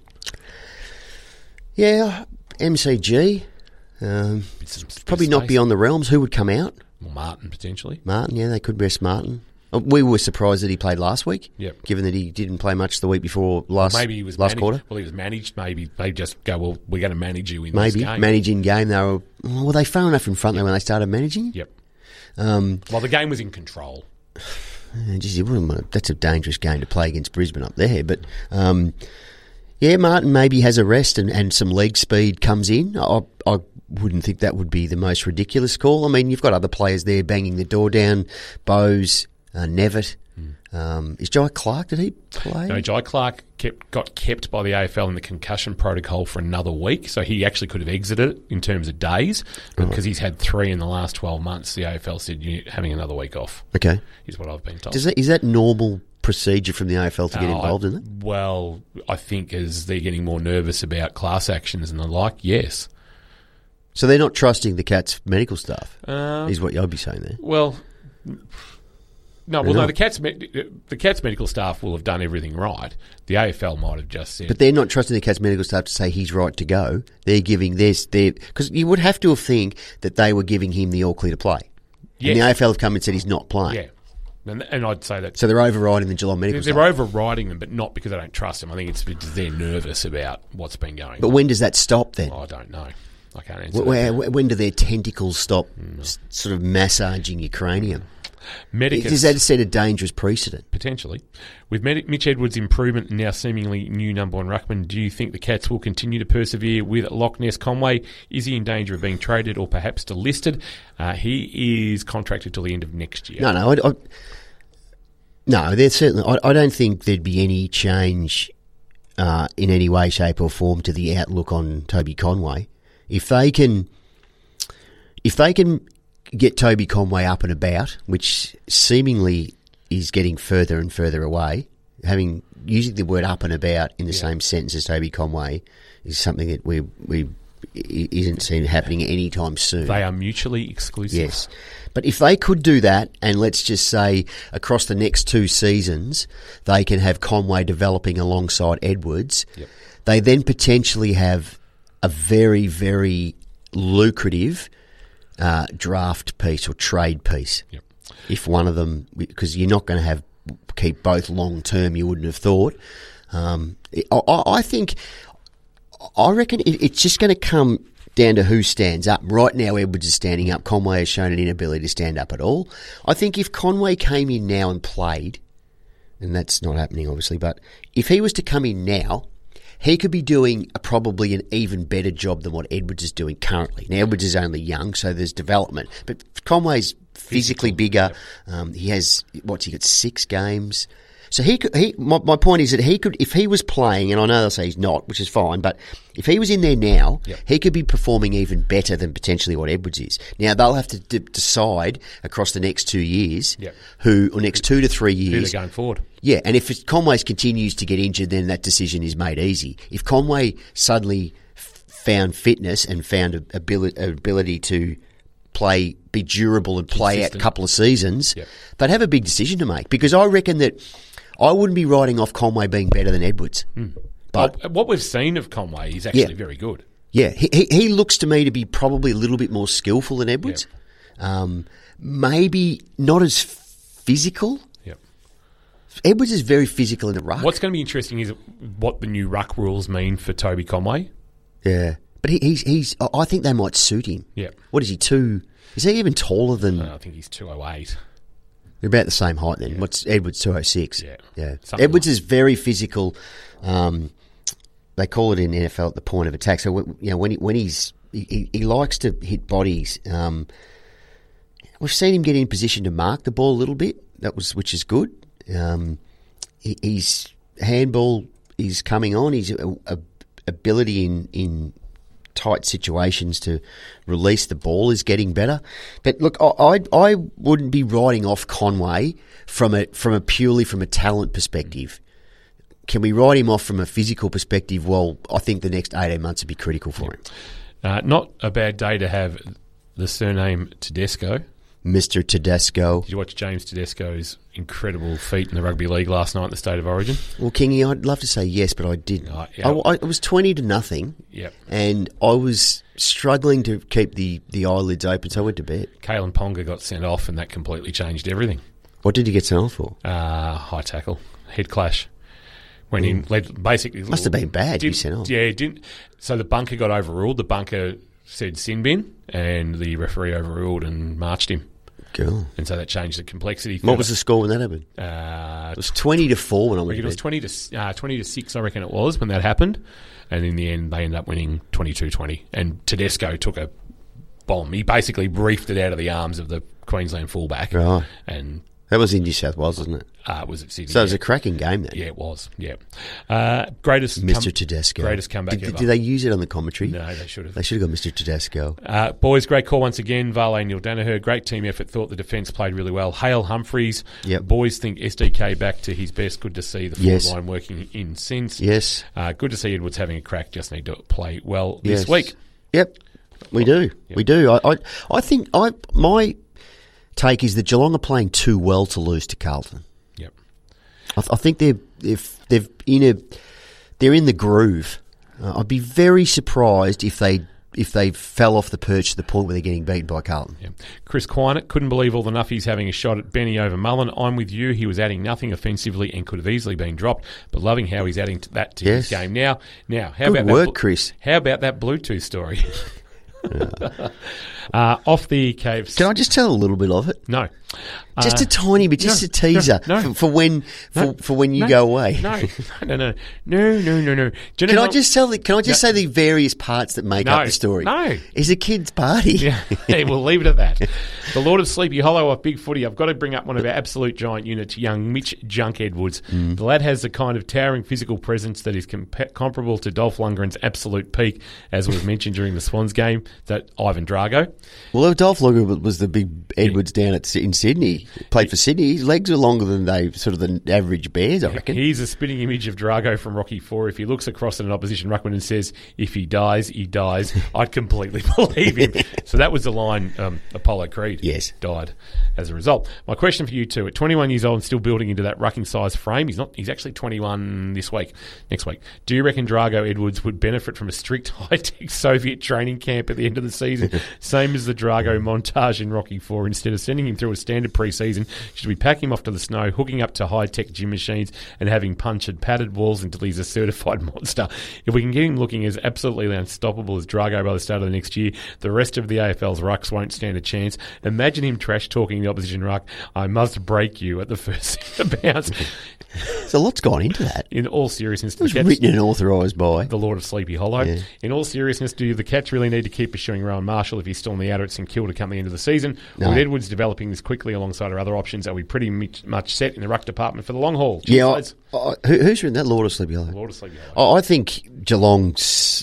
Yeah, MCG... probably not beyond the realms. Who would come out? Well, Martin, potentially. Martin, yeah, they could rest Martin. We were surprised that he played last week, yep. Given that he didn't play much the week before last quarter. Well, he was managed. Maybe they just go, well, we're going to manage you in this game. Maybe, manage in game. Were they far enough in front there when they started managing? Yep. Well, the game was in control. That's a dangerous game to play against Brisbane up there. But, yeah, Martin maybe has a rest and some leg speed comes in. I wouldn't think that would be the most ridiculous call. I mean, you've got other players there banging the door down. Bowes, Nevitt. Is Jai Clark, did he play? No, Jai Clark got kept by the AFL in the concussion protocol for another week, so he actually could have exited it in terms of days, because he's had 3 in the last 12 months. The AFL said you're having another week off. Okay. Is what I've been told. Is that normal procedure from the AFL to get involved in it? Well, I think as they're getting more nervous about class actions and the like, yes. So they're not trusting the Cats medical staff, is what you'll be saying there. Well, no. The Cats medical staff will have done everything right. The AFL might have just said, but they're not trusting the Cats medical staff to say he's right to go. They're giving because you would have to think that they were giving him the all clear to play. Yes. And the AFL have come and said he's not playing. Yeah. And I'd say that... So they're overriding the Geelong medical staff? They're overriding them, but not because they don't trust them. I think it's because they're nervous about what's been going on. But when does that stop then? I don't know. I can't answer that. When do their tentacles stop sort of massaging your cranium? Does that set a dangerous precedent? Potentially. With Mitch Edwards' improvement and now seemingly new number 1 ruckman, do you think the Cats will continue to persevere with Loch Ness Conway? Is he in danger of being traded or perhaps delisted? He is contracted till the end of next year. No, there's certainly... I don't think there'd be any change in any way, shape or form to the outlook on Toby Conway. If they can get Toby Conway up and about, which seemingly is getting further and further away, using the word up and about in the same sentence as Toby Conway is something that we isn't seen happening anytime soon. They are mutually exclusive. Yes. But if they could do that, and let's just say across the next 2 seasons, they can have Conway developing alongside Edwards, they then potentially have a very, very lucrative draft piece or trade piece. Yep. If one of them, because you're not going to keep both long term, you wouldn't have thought. I reckon it's just going to come down to who stands up. Right now, Edwards is standing up. Conway has shown an inability to stand up at all. I think if Conway came in now and played, and that's not happening obviously, but if he was to come in now, he could be doing probably an even better job than what Edwards is doing currently. Now, Edwards is only young, so there's development. But Conway's physically bigger. He has, he got 6 games. So my point is that he could, if he was playing, and I know they'll say he's not, which is fine, but if he was in there now, he could be performing even better than potentially what Edwards is. Now, they'll have to decide across the next 2 years or next 2 to 3 years. Who they're going forward. Yeah, and if Conway continues to get injured, then that decision is made easy. If Conway suddenly found fitness and found ability to be durable and play out a couple of seasons, they'd have a big decision to make. Because I reckon that I wouldn't be writing off Conway being better than Edwards. But what we've seen of Conway is actually very good. Yeah, he looks to me to be probably a little bit more skillful than Edwards. Maybe not as physical. Edwards is very physical in the ruck. What's going to be interesting is what the new ruck rules mean for Toby Conway. Yeah, but he's. I think they might suit him. Yeah. What is he, is he even taller than... I think he's 208. They're about the same height then. What's Edwards, 206? Yeah. Edwards is very physical. They call it in NFL at the point of attack. So when he likes to hit bodies. We've seen him get in position to mark the ball a little bit. Which is good. His handball is coming on. His ability in tight situations to release the ball is getting better. But look, I wouldn't be writing off Conway from a talent perspective. Can we write him off from a physical perspective? Well, I think the next 18 months would be critical for him. Not a bad day to have the surname Tedesco. Mr. Tedesco. Did you watch James Tedesco's incredible feat in the rugby league last night in the State of Origin? Well, Kingy, I'd love to say yes, but I didn't. I was 20-0, and I was struggling to keep the eyelids open, so I went to bed. Kalen Ponga got sent off, and that completely changed everything. What did he get sent off for? High tackle, head clash. Went in, basically... Must have been bad to be sent off. Yeah, it didn't. So the bunker got overruled. The bunker said sin bin, and the referee overruled and marched him. Cool. And so that changed the complexity. What was the score when that happened? It was 20-4 when I went. It was 20-6, I reckon it was when that happened. And in the end, they ended up winning 22-20. And Tedesco took a bomb. He basically briefed it out of the arms of the Queensland fullback. Right. And that was in New South Wales, wasn't it? It was at Sydney. So it was a cracking game then. Yeah, it was. Yeah. Greatest Mr. Tedesco. Greatest comeback ever. Did they use it on the commentary? No, they should have. They should have got Mr. Tedesco. Boys, great call once again. Vale Neil Danaher. Great team effort. Thought the defence played really well. Hale Humphreys. Yep. Boys think SDK back to his best. Good to see the forward line working in since. Yes. Good to see Edwards having a crack. Just need to play well this week. Yep. We do. Yep. We do. I think my take is that Geelong are playing too well to lose to Carlton. Yep. I think they're in the groove. I'd be very surprised if they fell off the perch to the point where they're getting beaten by Carlton. Yep. Chris Quinett couldn't believe all the nuffies having a shot at Benny over Mullen. I'm with you. He was adding nothing offensively and could have easily been dropped, but loving how he's adding that to his game now. How Good about work, Chris? How about that Bluetooth story? Off the caves. Can I just tell a little bit of it? No. Just a tiny bit, just a teaser for when you go away. No. Can I just say the various parts that make up the story? No. It's a kid's party. Yeah, we'll leave it at that. The Lord of Sleepy Hollow off Big Footy. I've got to bring up one of our absolute giant units, young Mitch Junk Edwards. The lad has the kind of towering physical presence that is comparable to Dolph Lundgren's absolute peak, as was mentioned during the Swans game. that Ivan Drago. Well, Dolph Lundgren was the big Edwards down in Sydney. Played for Sydney. His legs are longer than the average Bears, I reckon. He's a spitting image of Drago from Rocky IV. If he looks across at an opposition ruckman and says, if he dies, he dies, I'd completely believe him. So that was the line Apollo Creed died as a result. My question for you two, at 21 years old and still building into that rucking size frame, he's actually 21 next week. Do you reckon Drago Edwards would benefit from a strict high-tech Soviet training camp at the end of the season, same as the Drago montage in Rocky IV? Instead of sending him through a standard pre-season, should we pack him off to the snow, hooking up to high-tech gym machines and having punctured padded walls until he's a certified monster? If we can get him looking as absolutely unstoppable as Drago by the start of the next year, the rest of the AFL's rucks won't stand a chance. Imagine him trash-talking the opposition ruck, I must break you at the first bounce. So lots gone into that. In all seriousness, it was written and authorised by the Lord of Sleepy Hollow. Yeah. In all seriousness, do the Cats really need to keep pursuing Rowan Marshall if he's still in the outer at St Kilda come the end of the season? No. With Edwards developing this quickly alongside our other options, are we pretty much set in the ruck department for the long haul? Yeah, who's written that? Lord of Sleepy Hollow. Lord of Sleepy Hollow. I think Geelong's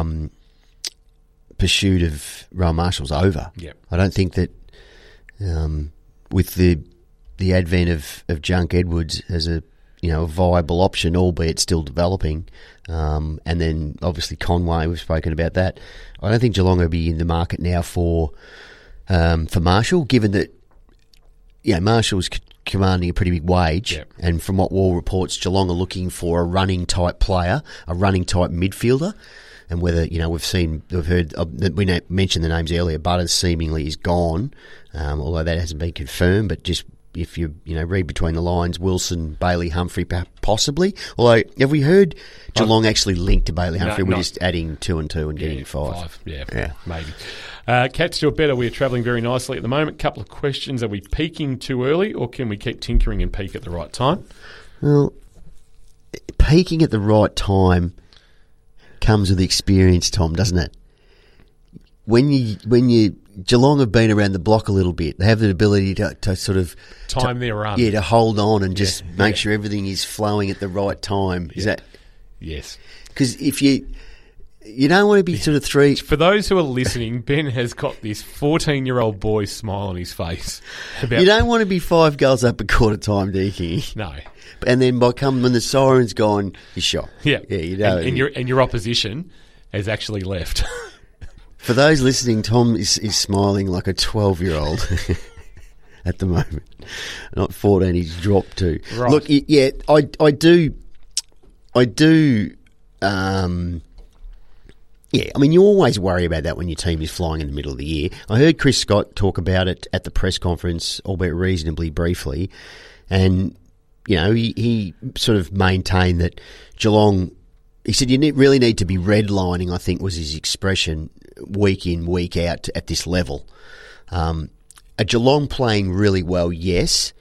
pursuit of Rowan Marshall's over. Yep. I don't think that with the advent of Junk Edwards as a viable option, albeit still developing, and then obviously Conway, we've spoken about that. I don't think Geelong will be in the market now for Marshall, given that Marshall's commanding a pretty big wage, and from what Wall reports, Geelong are looking for a running type player, a running type midfielder. And whether we've heard we mentioned the names earlier. Butters seemingly is gone, although that hasn't been confirmed. But just if you read between the lines, Wilson, Bailey, Humphrey, possibly. Although, have we heard Geelong actually linked to Bailey Humphrey? We're just adding 2 and 2 and getting 5. Yeah, maybe. Cats do it better. We're travelling very nicely at the moment. Couple of questions. Are we peaking too early, or can we keep tinkering and peak at the right time? Well, peaking at the right time comes with experience, Tom, doesn't it? When you Geelong have been around the block a little bit. They have the ability to sort of time their run. Yeah, to hold on and just make sure everything is flowing at the right time. Is that? Yes. Because if you don't want to be sort of three. For those who are listening, Ben has got this 14-year-old boy smile on his face. You don't want to be 5 goals up a quarter time, do you, Kingy? No. And then when the siren's gone, you're shot. Yeah. Yeah, you know. And your opposition has actually left. For those listening, Tom is smiling like a 12-year-old at the moment. Not 14, he's dropped to. Right. Look, yeah, I do. Yeah, I mean, you always worry about that when your team is flying in the middle of the year. I heard Chris Scott talk about it at the press conference, albeit reasonably briefly, and he sort of maintained that Geelong. He said you really need to be redlining, I think was his expression, week in, week out at this level. A Geelong playing really well, yes.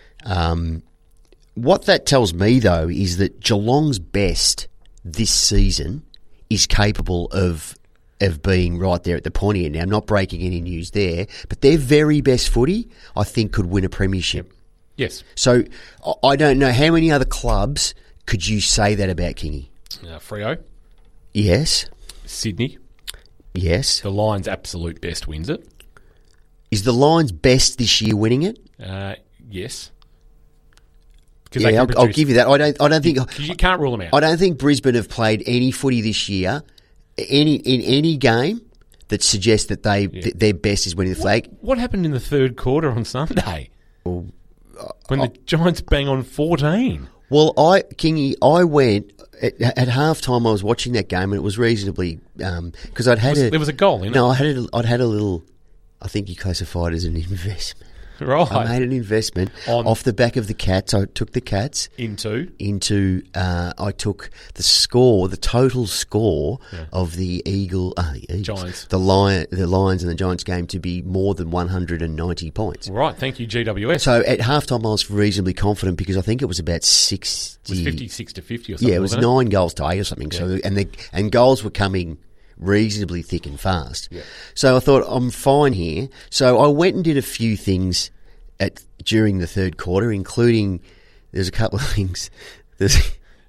What that tells me, though, is that Geelong's best this season is capable of being right there at the pointy end. Now, I'm not breaking any news there, but their very best footy, I think, could win a premiership. Yep. Yes. So I don't know how many other clubs could you say that about, Kingy? Freo. Yes. Sydney. Yes. The Lions' absolute best wins it. Is the Lions' best this year winning it? Yes. Yeah, I'll give you that. I don't think you can't rule them out. I don't think Brisbane have played any footy this year, in any game that suggests that their best is winning the flag. What happened in the third quarter on Sunday? Well, when the Giants bang on 14. Well, I went at halftime. I was watching that game, and it was reasonably because there was a goal in it. No, I'd had a little. I think you classified it as an investment. Right. I made an investment off the back of the Cats. I took the Cats into. I took the total score of the Giants, the Lions and the Giants game to be more than 190 points. Right. Thank you, GWS. So at halftime, I was reasonably confident because I think it was about 60. It was 56-50 or something. Yeah, it was 9 goals to 8 or something. Yeah. So and goals were coming reasonably thick and fast. Yeah. So I thought, I'm fine here. So I went and did a few things during the third quarter, including there's a couple of things.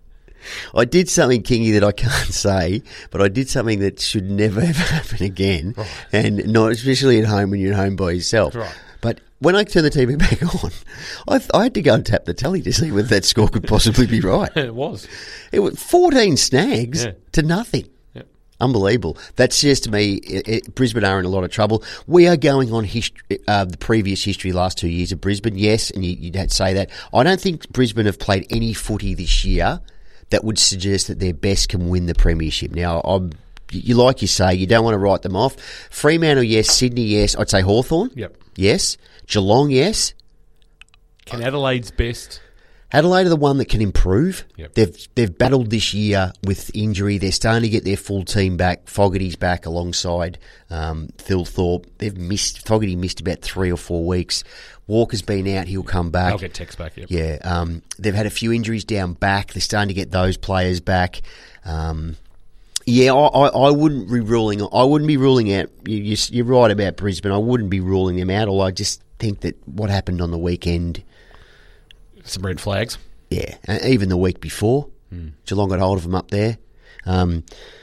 I did something, Kingy, that I can't say, but I did something that should never ever happen again, right. And not especially at home when you're at home by yourself. Right. But when I turned the TV back on, I had to go and tap the tally to see whether that score could possibly be right. It was 14 snags to nothing. Unbelievable. That says to me, Brisbane are in a lot of trouble. We are going on the previous history last 2 years of Brisbane, yes, and you'd have to say that. I don't think Brisbane have played any footy this year that would suggest that their best can win the premiership. Now, like you say, you don't want to write them off. Fremantle, yes. Sydney, yes. I'd say Hawthorn, yes. Geelong, yes. Can Adelaide's best... Adelaide are the one that can improve. Yep. They've battled this year with injury. They're starting to get their full team back. Fogarty's back alongside Phil Thorpe. Fogarty missed about 3 or 4 weeks. Walker's been out. He'll come back. I'll get Tex back. Yep. Yeah. They've had a few injuries down back. They're starting to get those players back. I wouldn't be ruling. I wouldn't be ruling out. You're right about Brisbane. I wouldn't be ruling them out. Although I just think that what happened on the weekend. Some red flags. Yeah, even the week before, Geelong got hold of them up there. And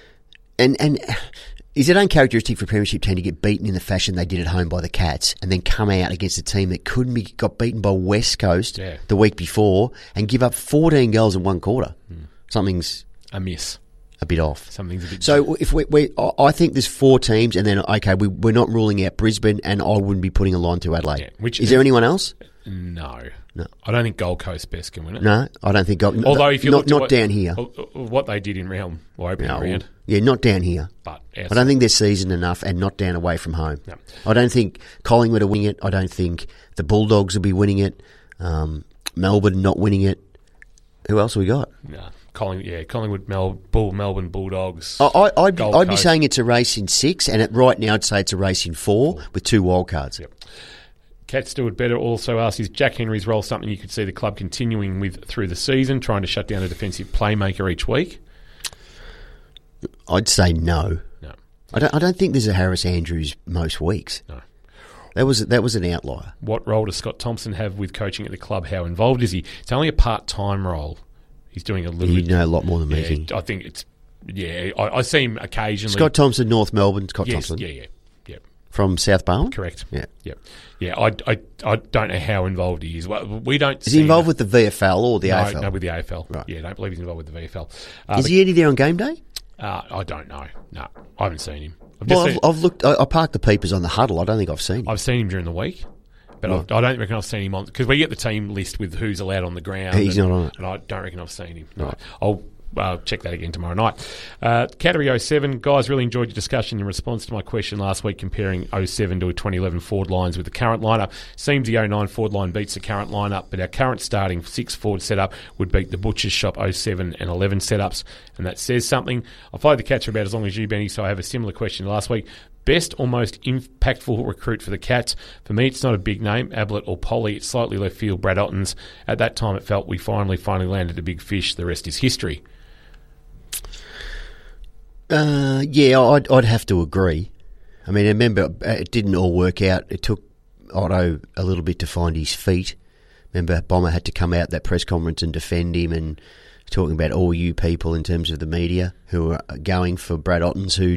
is it uncharacteristic for a premiership team to get beaten in the fashion they did at home by the Cats and then come out against a team that got beaten by West Coast the week before and give up 14 goals in one quarter? Something's amiss. A bit off. Something's a bit. So if I think there's 4 teams, and then we're not ruling out Brisbane, and I wouldn't be putting a line to Adelaide. Yeah, is there anyone else? No. I don't think Gold Coast best can win it. No, I don't think Although if you look not down here, what they did in round opening round, not down here. But I don't think they're seasoned enough, and not down away from home. No. I don't think Collingwood are winning it. I don't think the Bulldogs will be winning it. Melbourne not winning it. Who else have we got? No. Collingwood, Melbourne Bulldogs. I'd be saying it's a race in 6, and right now I'd say it's a race in 4 with 2 wild cards. Yep. Cat Stewart Better also asks, is Jack Henry's role something you could see the club continuing with through the season, trying to shut down a defensive playmaker each week? I'd say no. No. I don't think there's a Harris Andrews most weeks. No. That was an outlier. What role does Scott Thompson have with coaching at the club? How involved is he? It's only a part-time role. He's doing a little bit. You know a lot more than me. I think it's... Yeah, I see him occasionally. Scott Thompson, North Melbourne. Thompson. Yeah. From South Barwon? Correct. Yeah. I don't know how involved he is. Well, we don't. Is he involved with the VFL or the AFL? No, with the AFL. Right. Yeah, I don't believe he's involved with the VFL. Is he any there on game day? I don't know. No, I haven't seen him. I've looked. I parked the peepers on the huddle. I don't think I've seen him. I've seen him during the week, but I don't reckon I've seen him on, because we get the team list with who's allowed on the ground. He's not on it, and I don't reckon I've seen him. Right. I'll check that again tomorrow night. Cattery 07, guys, really enjoyed your discussion in response to my question last week comparing 07 to a 2011 forward lines with the current lineup. Seems the 09 forward line beats the current lineup, but our current starting 6 forward setup would beat the Butcher's Shop 07 and 11 setups, and that says something. I've followed the Cats for about as long as you, Benny, so I have a similar question last week. Best or most impactful recruit for the Cats? For me, it's not a big name, Ablett or Polly. It's slightly left field, Brad Ottens. At that time, it felt we finally landed a big fish. The rest is history. I'd have to agree. I mean, I remember it didn't all work out. It took Otto a little bit to find his feet. Remember, Bomber had to come out that press conference and defend him, and talking about all you people in terms of the media who are going for Brad Ottens, who,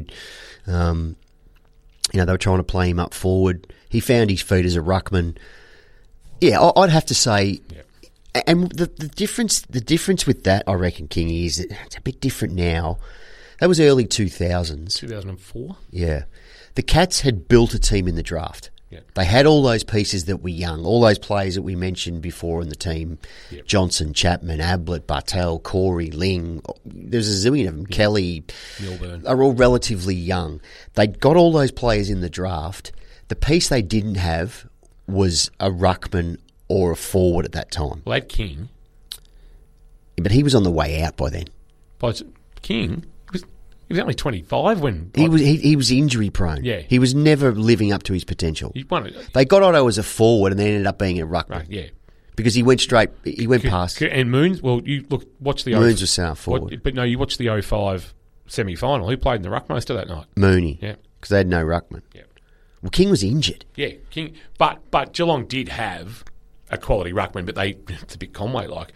they were trying to play him up forward. He found his feet as a ruckman. Yeah, I'd have to say. Yep. And the difference with that, I reckon, Kingy, is that it's a bit different now. That was early 2000s. 2004? Yeah. The Cats had built a team in the draft. Yep. They had all those pieces that were young, all those players that we mentioned before in the team. Yep. Johnson, Chapman, Ablett, Bartel, Corey, Ling. There's a zillion of them. Yep. Kelly. Milburn. Are all relatively young. They got all those players in the draft. The piece they didn't have was a ruckman or a forward at that time. Well, they had King. But he was on the way out by then. But King... He was only 25 when... He was injury prone. Yeah. He was never living up to his potential. He won it. They got Otto as a forward and then ended up being a ruckman. Right, yeah. Because he went past. And Moons, watch the... Moons was centre forward. But no, you watch the 05 semi-final. Who played in the ruck most of that night? Mooney. Yeah. Because they had no ruckman. Yeah. Well, King was injured. Yeah, King. But Geelong did have a quality ruckman, but it's a bit Conway-like.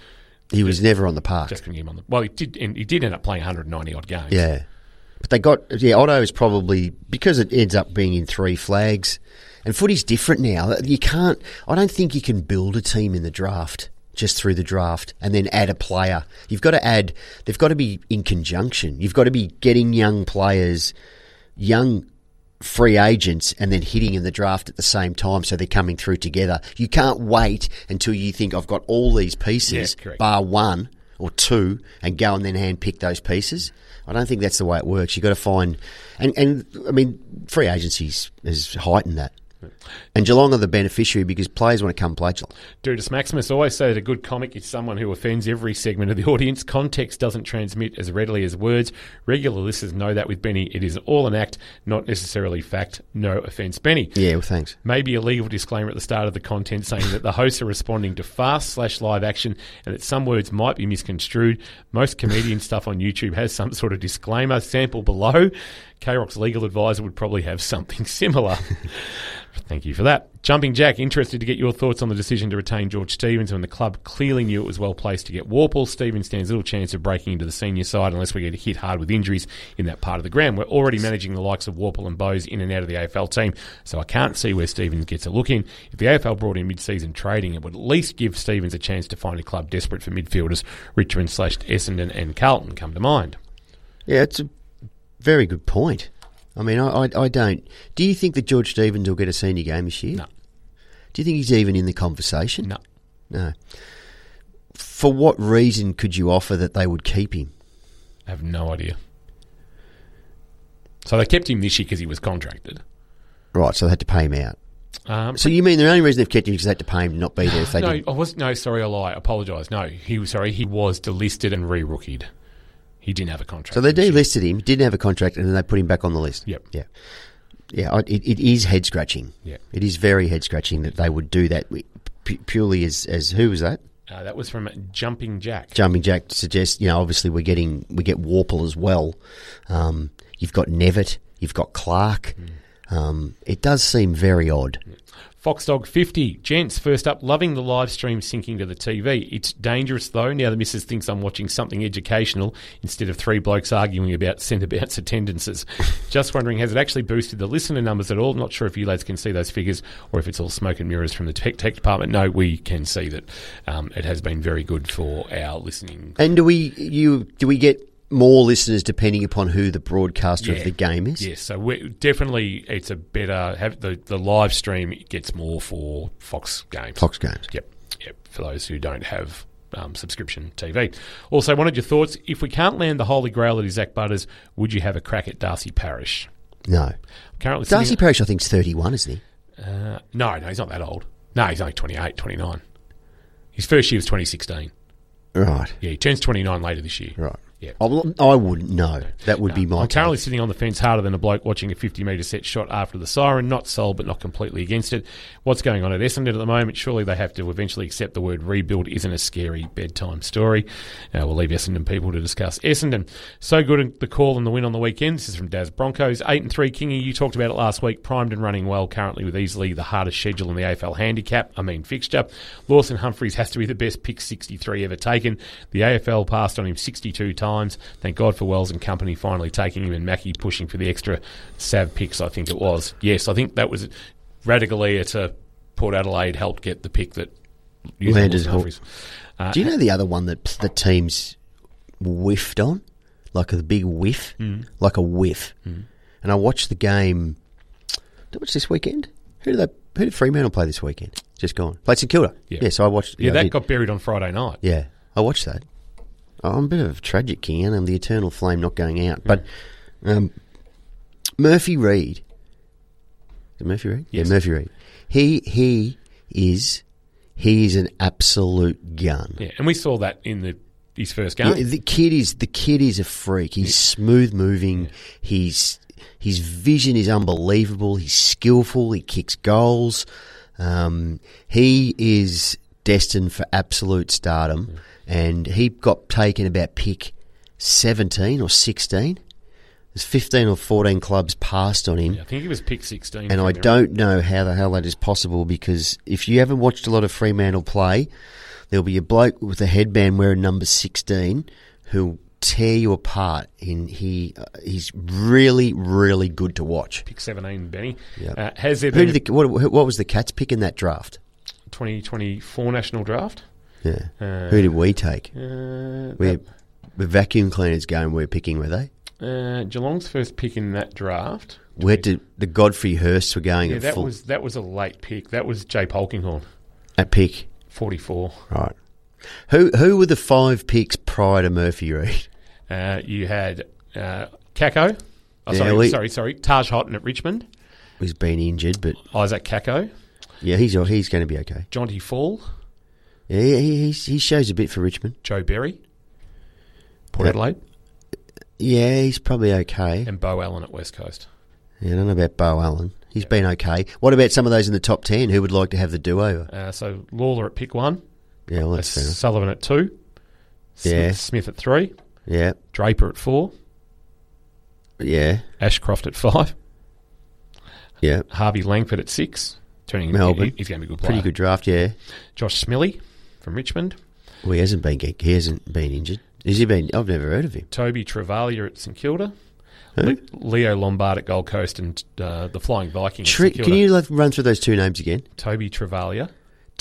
He was never on the park. Just couldn't get him on the... Well, he did end up playing 190-odd games. Yeah. But they got... Yeah, Otto is probably... Because it ends up being in 3 flags. And footy's different now. You can't... I don't think you can build a team in the draft, just through the draft, and then add a player. You've got to add... They've got to be in conjunction. You've got to be getting young players, young free agents, and then hitting in the draft at the same time, so they're coming through together. You can't wait until you think, I've got all these pieces, bar 1 or 2, and go and then handpick those pieces. I don't think that's the way it works. You've got to find... And I mean, free agency has heightened that. And Geelong are the beneficiary because players want to come play Geelong. Dudus Maximus always say that a good comic is someone who offends every segment of the audience. Context doesn't transmit as readily as words. Regular listeners know that with Benny. It is all an act, not necessarily fact. No offence, Benny. Yeah, well, thanks. Maybe a legal disclaimer at the start of the content saying that the hosts are responding to fast/live action and that some words might be misconstrued. Most comedian stuff on YouTube has some sort of disclaimer. Sample below. K-Rock's legal advisor would probably have something similar. Thank you for that. Jumping Jack, interested to get your thoughts on the decision to retain George Stevens when the club clearly knew it was well placed to get Worpel. Stevens stands little chance of breaking into the senior side unless we get hit hard with injuries in that part of the ground. We're already managing the likes of Worpel and Bowes in and out of the AFL team, so I can't see where Stevens gets a look in. If the AFL brought in mid-season trading, it would at least give Stevens a chance to find a club desperate for midfielders. Richmond/Essendon and Carlton come to mind. Yeah, it's a very good point. I mean, I don't... Do you think that George Stevens will get a senior game this year? No. Do you think he's even in the conversation? No. No. For what reason could you offer that they would keep him? I have no idea. So they kept him this year because he was contracted. Right, so they had to pay him out. So you mean the only reason they've kept him is because they had to pay him to not be there if they didn't? Sorry, I lie. I apologise. No, he was delisted and re-rookied. He didn't have a contract. So they delisted him, didn't have a contract, and then they put him back on the list. Yep. Yeah. Yeah, it is head-scratching. Yeah. It is very head-scratching that they would do that purely as who was that? That was from Jumping Jack. Jumping Jack suggests, obviously we get Worpel as well. You've got Nevitt, you've got Clark. It does seem very odd. Yeah. Foxdog50. Gents, first up, loving the live stream syncing to the TV. It's dangerous, though. Now the missus thinks I'm watching something educational instead of 3 blokes arguing about centre bounce attendances. Just wondering, has it actually boosted the listener numbers at all? Not sure if you lads can see those figures or if it's all smoke and mirrors from the tech department. No, we can see that it has been very good for our listening. And do we get more listeners depending upon who the broadcaster of the game is? Yes, so definitely it's a better... the live stream gets more for Fox games. Fox games. Yep, for those who don't have subscription TV. Also, wanted your thoughts. If we can't land the holy grail that is Zach Butters, would you have a crack at Darcy Parish? No. Darcy Parish, I think, is 31, isn't he? No, he's not that old. No, he's only 28, 29. His first year was 2016. Right. Yeah, he turns 29 later this year. Right. Yeah. I wouldn't know. That would be my I'm currently sitting on the fence harder than a bloke watching a 50-metre set shot after the siren. Not sold, but not completely against it. What's going on at Essendon at the moment? Surely they have to eventually accept the word rebuild isn't a scary bedtime story. We'll leave Essendon people to discuss Essendon. So good at the call and the win on the weekend. This is from Daz Broncos. 8-3. Kingy, you talked about it last week. Primed and running well currently with easily the hardest schedule in the AFL fixture. Lawson Humphries has to be the best pick 63 ever taken. The AFL passed on him 62 times. Thank God for Wells and company finally taking him and Mackie pushing for the extra Sav picks, I think it was. Yes, I think that was Radicalea to Port Adelaide helped get the pick that Landers Humphries. Do you know the other one that the teams whiffed on? Like a big whiff? Like a whiff. And I watched the game... Did I watch this weekend? Who did Fremantle play this weekend? Just gone. Played St Kilda. Yeah, so I watched... Yeah, that got buried on Friday night. Yeah, I watched that. I'm a bit of a tragic king, and I'm the eternal flame not going out. But Murphy Reid. Is it Murphy Reid? Yes. Yeah, Murphy Reid. He is an absolute gun. Yeah, and we saw that in his first game. Yeah, the kid is a freak. He's smooth moving. Yeah. His vision is unbelievable. He's skillful. He kicks goals. He is destined for absolute stardom. Yeah. And he got taken about pick 17 or 16. There's 15 or 14 clubs passed on him. Yeah, I think he was pick 16. And I don't know how the hell that is possible, because if you haven't watched a lot of Fremantle play, there'll be a bloke with a headband wearing number 16 who'll tear you apart. He's really, really good to watch. Pick 17, Benny. Yep. Has there been what was the Cats pick in that draft? 2024 national draft? Yeah. Who did we take? The vacuum cleaners going we're picking, were they? Geelong's first pick in that draft. Where did the Godfrey Hursts were going? Yeah, that was a late pick. That was Jay Polkinghorn. At pick 44. Right. Who were the 5 picks prior to Murphy Reid? You had Kako. Sorry. Taj Houghton at Richmond. He's been injured, but Isaac Kako. Yeah, he's going to be okay. Jonty Fall. Yeah, he shows a bit for Richmond. Joe Berry. Port Adelaide. Yeah, he's probably okay. And Bo Allen at West Coast. Yeah, I don't know about Bo Allen. He's been okay. What about some of those in the top 10 who would like to have the do-over? So Lawler at pick 1. Yeah, well, that's fair enough. Sullivan at 2. Smith at 3. Yeah. Draper at 4. Yeah. Ashcroft at 5. Yeah. Harvey Langford at 6. Melbourne. He's going to be a good player. Pretty good draft, yeah. Josh Smillie from Richmond. Well, he hasn't been injured. Has he been? I've never heard of him. Toby Travalia at St Kilda. Who? Leo Lombard at Gold Coast and the Flying Viking at St Kilda. Can you run through those 2 names again? Toby Travalia.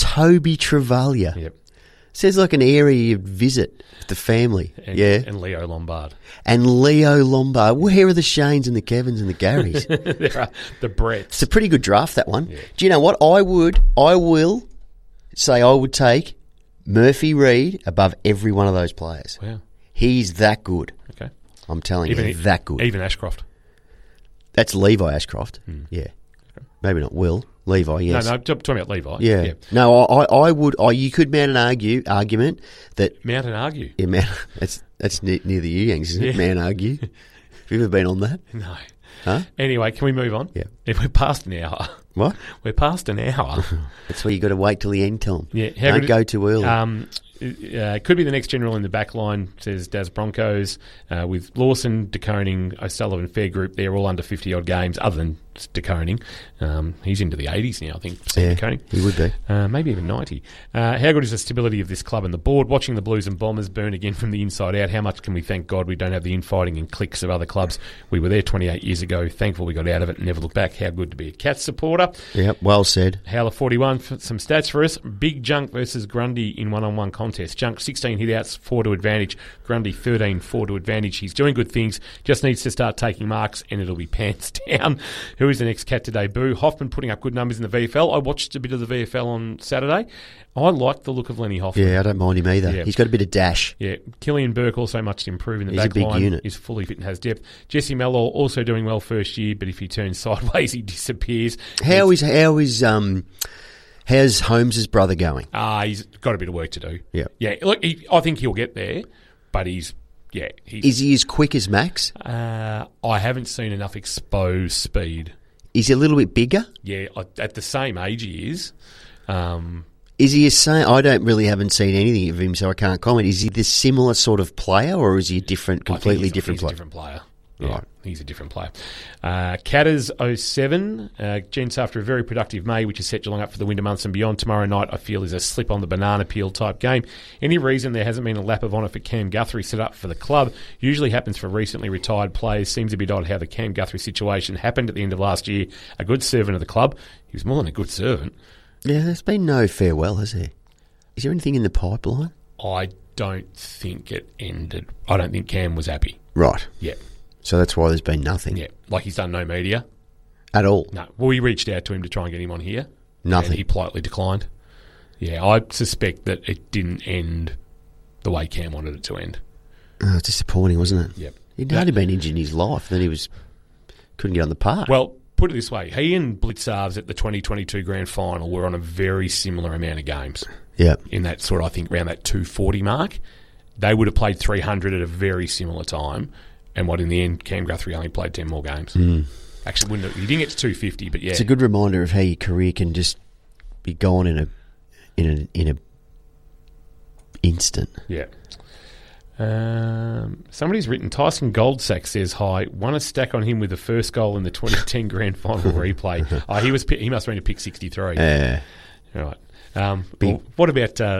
Yep. Sounds like an area you'd visit with the family. And Leo Lombard. And Leo Lombard. Where are the Shanes and the Kevins and the Garys? There are the Bretts. It's a pretty good draft, that one. Yeah. Do you know what? I will say I would take Murphy Reid above every one of those players. Wow. He's that good. Okay. I'm telling you, that good. Even Ashcroft. That's Levi Ashcroft. Yeah. Okay. Maybe not Will. Levi, yes. No, talking about Levi. Yeah. No, I would. You could mount an argument that. Mount and argue. Yeah, that's near the Yuyangs, isn't it? Mount argue. Have you ever been on that? No. Huh? Anyway, can we move on? Yeah. We're past an hour. What? We're past an hour. That's why you got to wait till the end, Tom. Yeah. Don't go too early. It could be the next general in the back line, says Daz Broncos, with Lawson, De Koning, O'Sullivan, Fairgroup. They're all under 50-odd games, other than De Koning. He's into the 80s now, I think, yeah, De Koning. He would be. Maybe even 90. How good is the stability of this club and the board? Watching the Blues and Bombers burn again from the inside out, how much can we thank God we don't have the infighting and cliques of other clubs? We were there 28 years ago. Thankful we got out of it and never looked back. How good to be a Cats supporter. Yep, well said. Howler 41, some stats for us. Big Junk versus Grundy in one-on-one contest. Junk 16 hit-outs, 4 to advantage. Grundy 13, 4 to advantage. He's doing good things, just needs to start taking marks and it'll be pants down. Who is the next Cat to debut? Hoffman putting up good numbers in the VFL. I watched a bit of the VFL on Saturday. I like the look of Lenny Hoffman. Yeah, I don't mind him either. Yeah. He's got a bit of dash. Yeah, Killian Burke also much to improve in the back line. He's a big unit. He's fully fit and has depth. Jesse Mellor also doing well first year, but if he turns sideways, he disappears. How's Holmes' brother going? He's got a bit of work to do. Yeah. Look, I think he'll get there, but is he as quick as Max? I haven't seen enough exposed speed. Is he a little bit bigger? Yeah, at the same age he is. Is he haven't seen anything of him, so I can't comment. Is he the similar sort of player, or is he a completely different player? He's a different player. Yeah, right. He's a different player. Catters 07, gents, after a very productive May, which has set Geelong up for the winter months and beyond, tomorrow night I feel is a slip on the banana peel type game. Any reason there hasn't been a lap of honour for Cam Guthrie set up for the club? Usually happens for recently retired players. Seems a bit odd how the Cam Guthrie situation happened at the end of last year. A good servant of the club. He was more than a good servant. Yeah, there's been no farewell, has there? Is there anything in the pipeline? I don't think it ended. I don't think Cam was happy. Right. Yeah. So that's why there's been nothing. Yeah, like he's done no media. At all? No. Well, we reached out to him to try and get him on here. Nothing. And he politely declined. Yeah, I suspect that it didn't end the way Cam wanted it to end. Oh, it's disappointing, wasn't it? Yep. He'd only been injured in his life, then couldn't get on the park. Well, put it this way, he and Blitzarves at the 2022 Grand Final were on a very similar amount of games. Yeah. In that sort of, I think, around that 240 mark. They would have played 300 at a very similar time. And in the end, Cam Guthrie only played 10 more games. Actually, he didn't get to 250, but yeah. It's a good reminder of how your career can just be gone in a instant. Yeah. Somebody's written, Tyson Goldsack says hi. Won a stack on him with the first goal in the 2010 Grand Final replay. He must have been a pick 63. Yeah. Right. Well, what about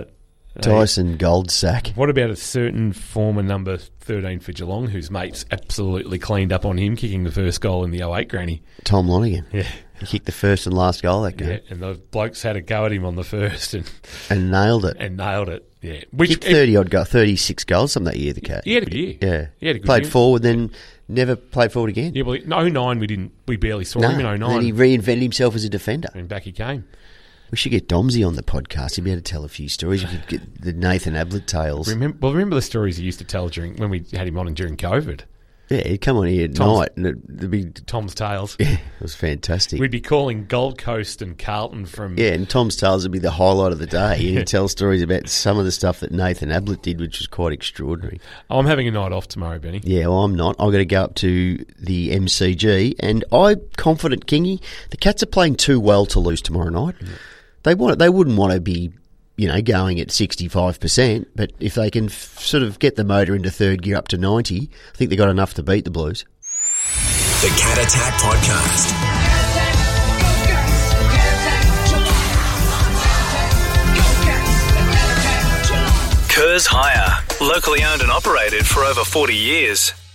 Tyson Goldsack. What about a certain former number 13 for Geelong, whose mates absolutely cleaned up on him, kicking the first goal in the 08 granny? Tom Lonergan. Yeah. He kicked the first and last goal that game. Yeah, and the blokes had a go at him on the first. And nailed it. Yeah. Kicked 36 goals some that year, the Cat. He had a good year. Yeah. He had a good played year. forward, then never played forward again. Yeah, well, in 09 we barely saw him in 09. And then he reinvented himself as a defender. And back he came. We should get Domsey on the podcast. He'd be able to tell a few stories. We could get the Nathan Ablett tales. Remember the stories he used to tell when we had him on and during COVID? Yeah, he'd come on here at night and it'd be Tom's Tales. Yeah, it was fantastic. We'd be calling Gold Coast and Carlton from... Yeah, and Tom's Tales would be the highlight of the day. He'd tell stories about some of the stuff that Nathan Ablett did, which was quite extraordinary. I'm having a night off tomorrow, Benny. Yeah, well, I'm not. I've got to go up to the MCG, and I'm confident, Kingy, the Cats are playing too well to lose tomorrow night. Yeah. They wouldn't want to be, going at 65%, but if they can sort of get the motor into third gear up to 90, I think they've got enough to beat the Blues. The Cat Attack Podcast. Kerrs Hire, locally owned and operated for over 40 years.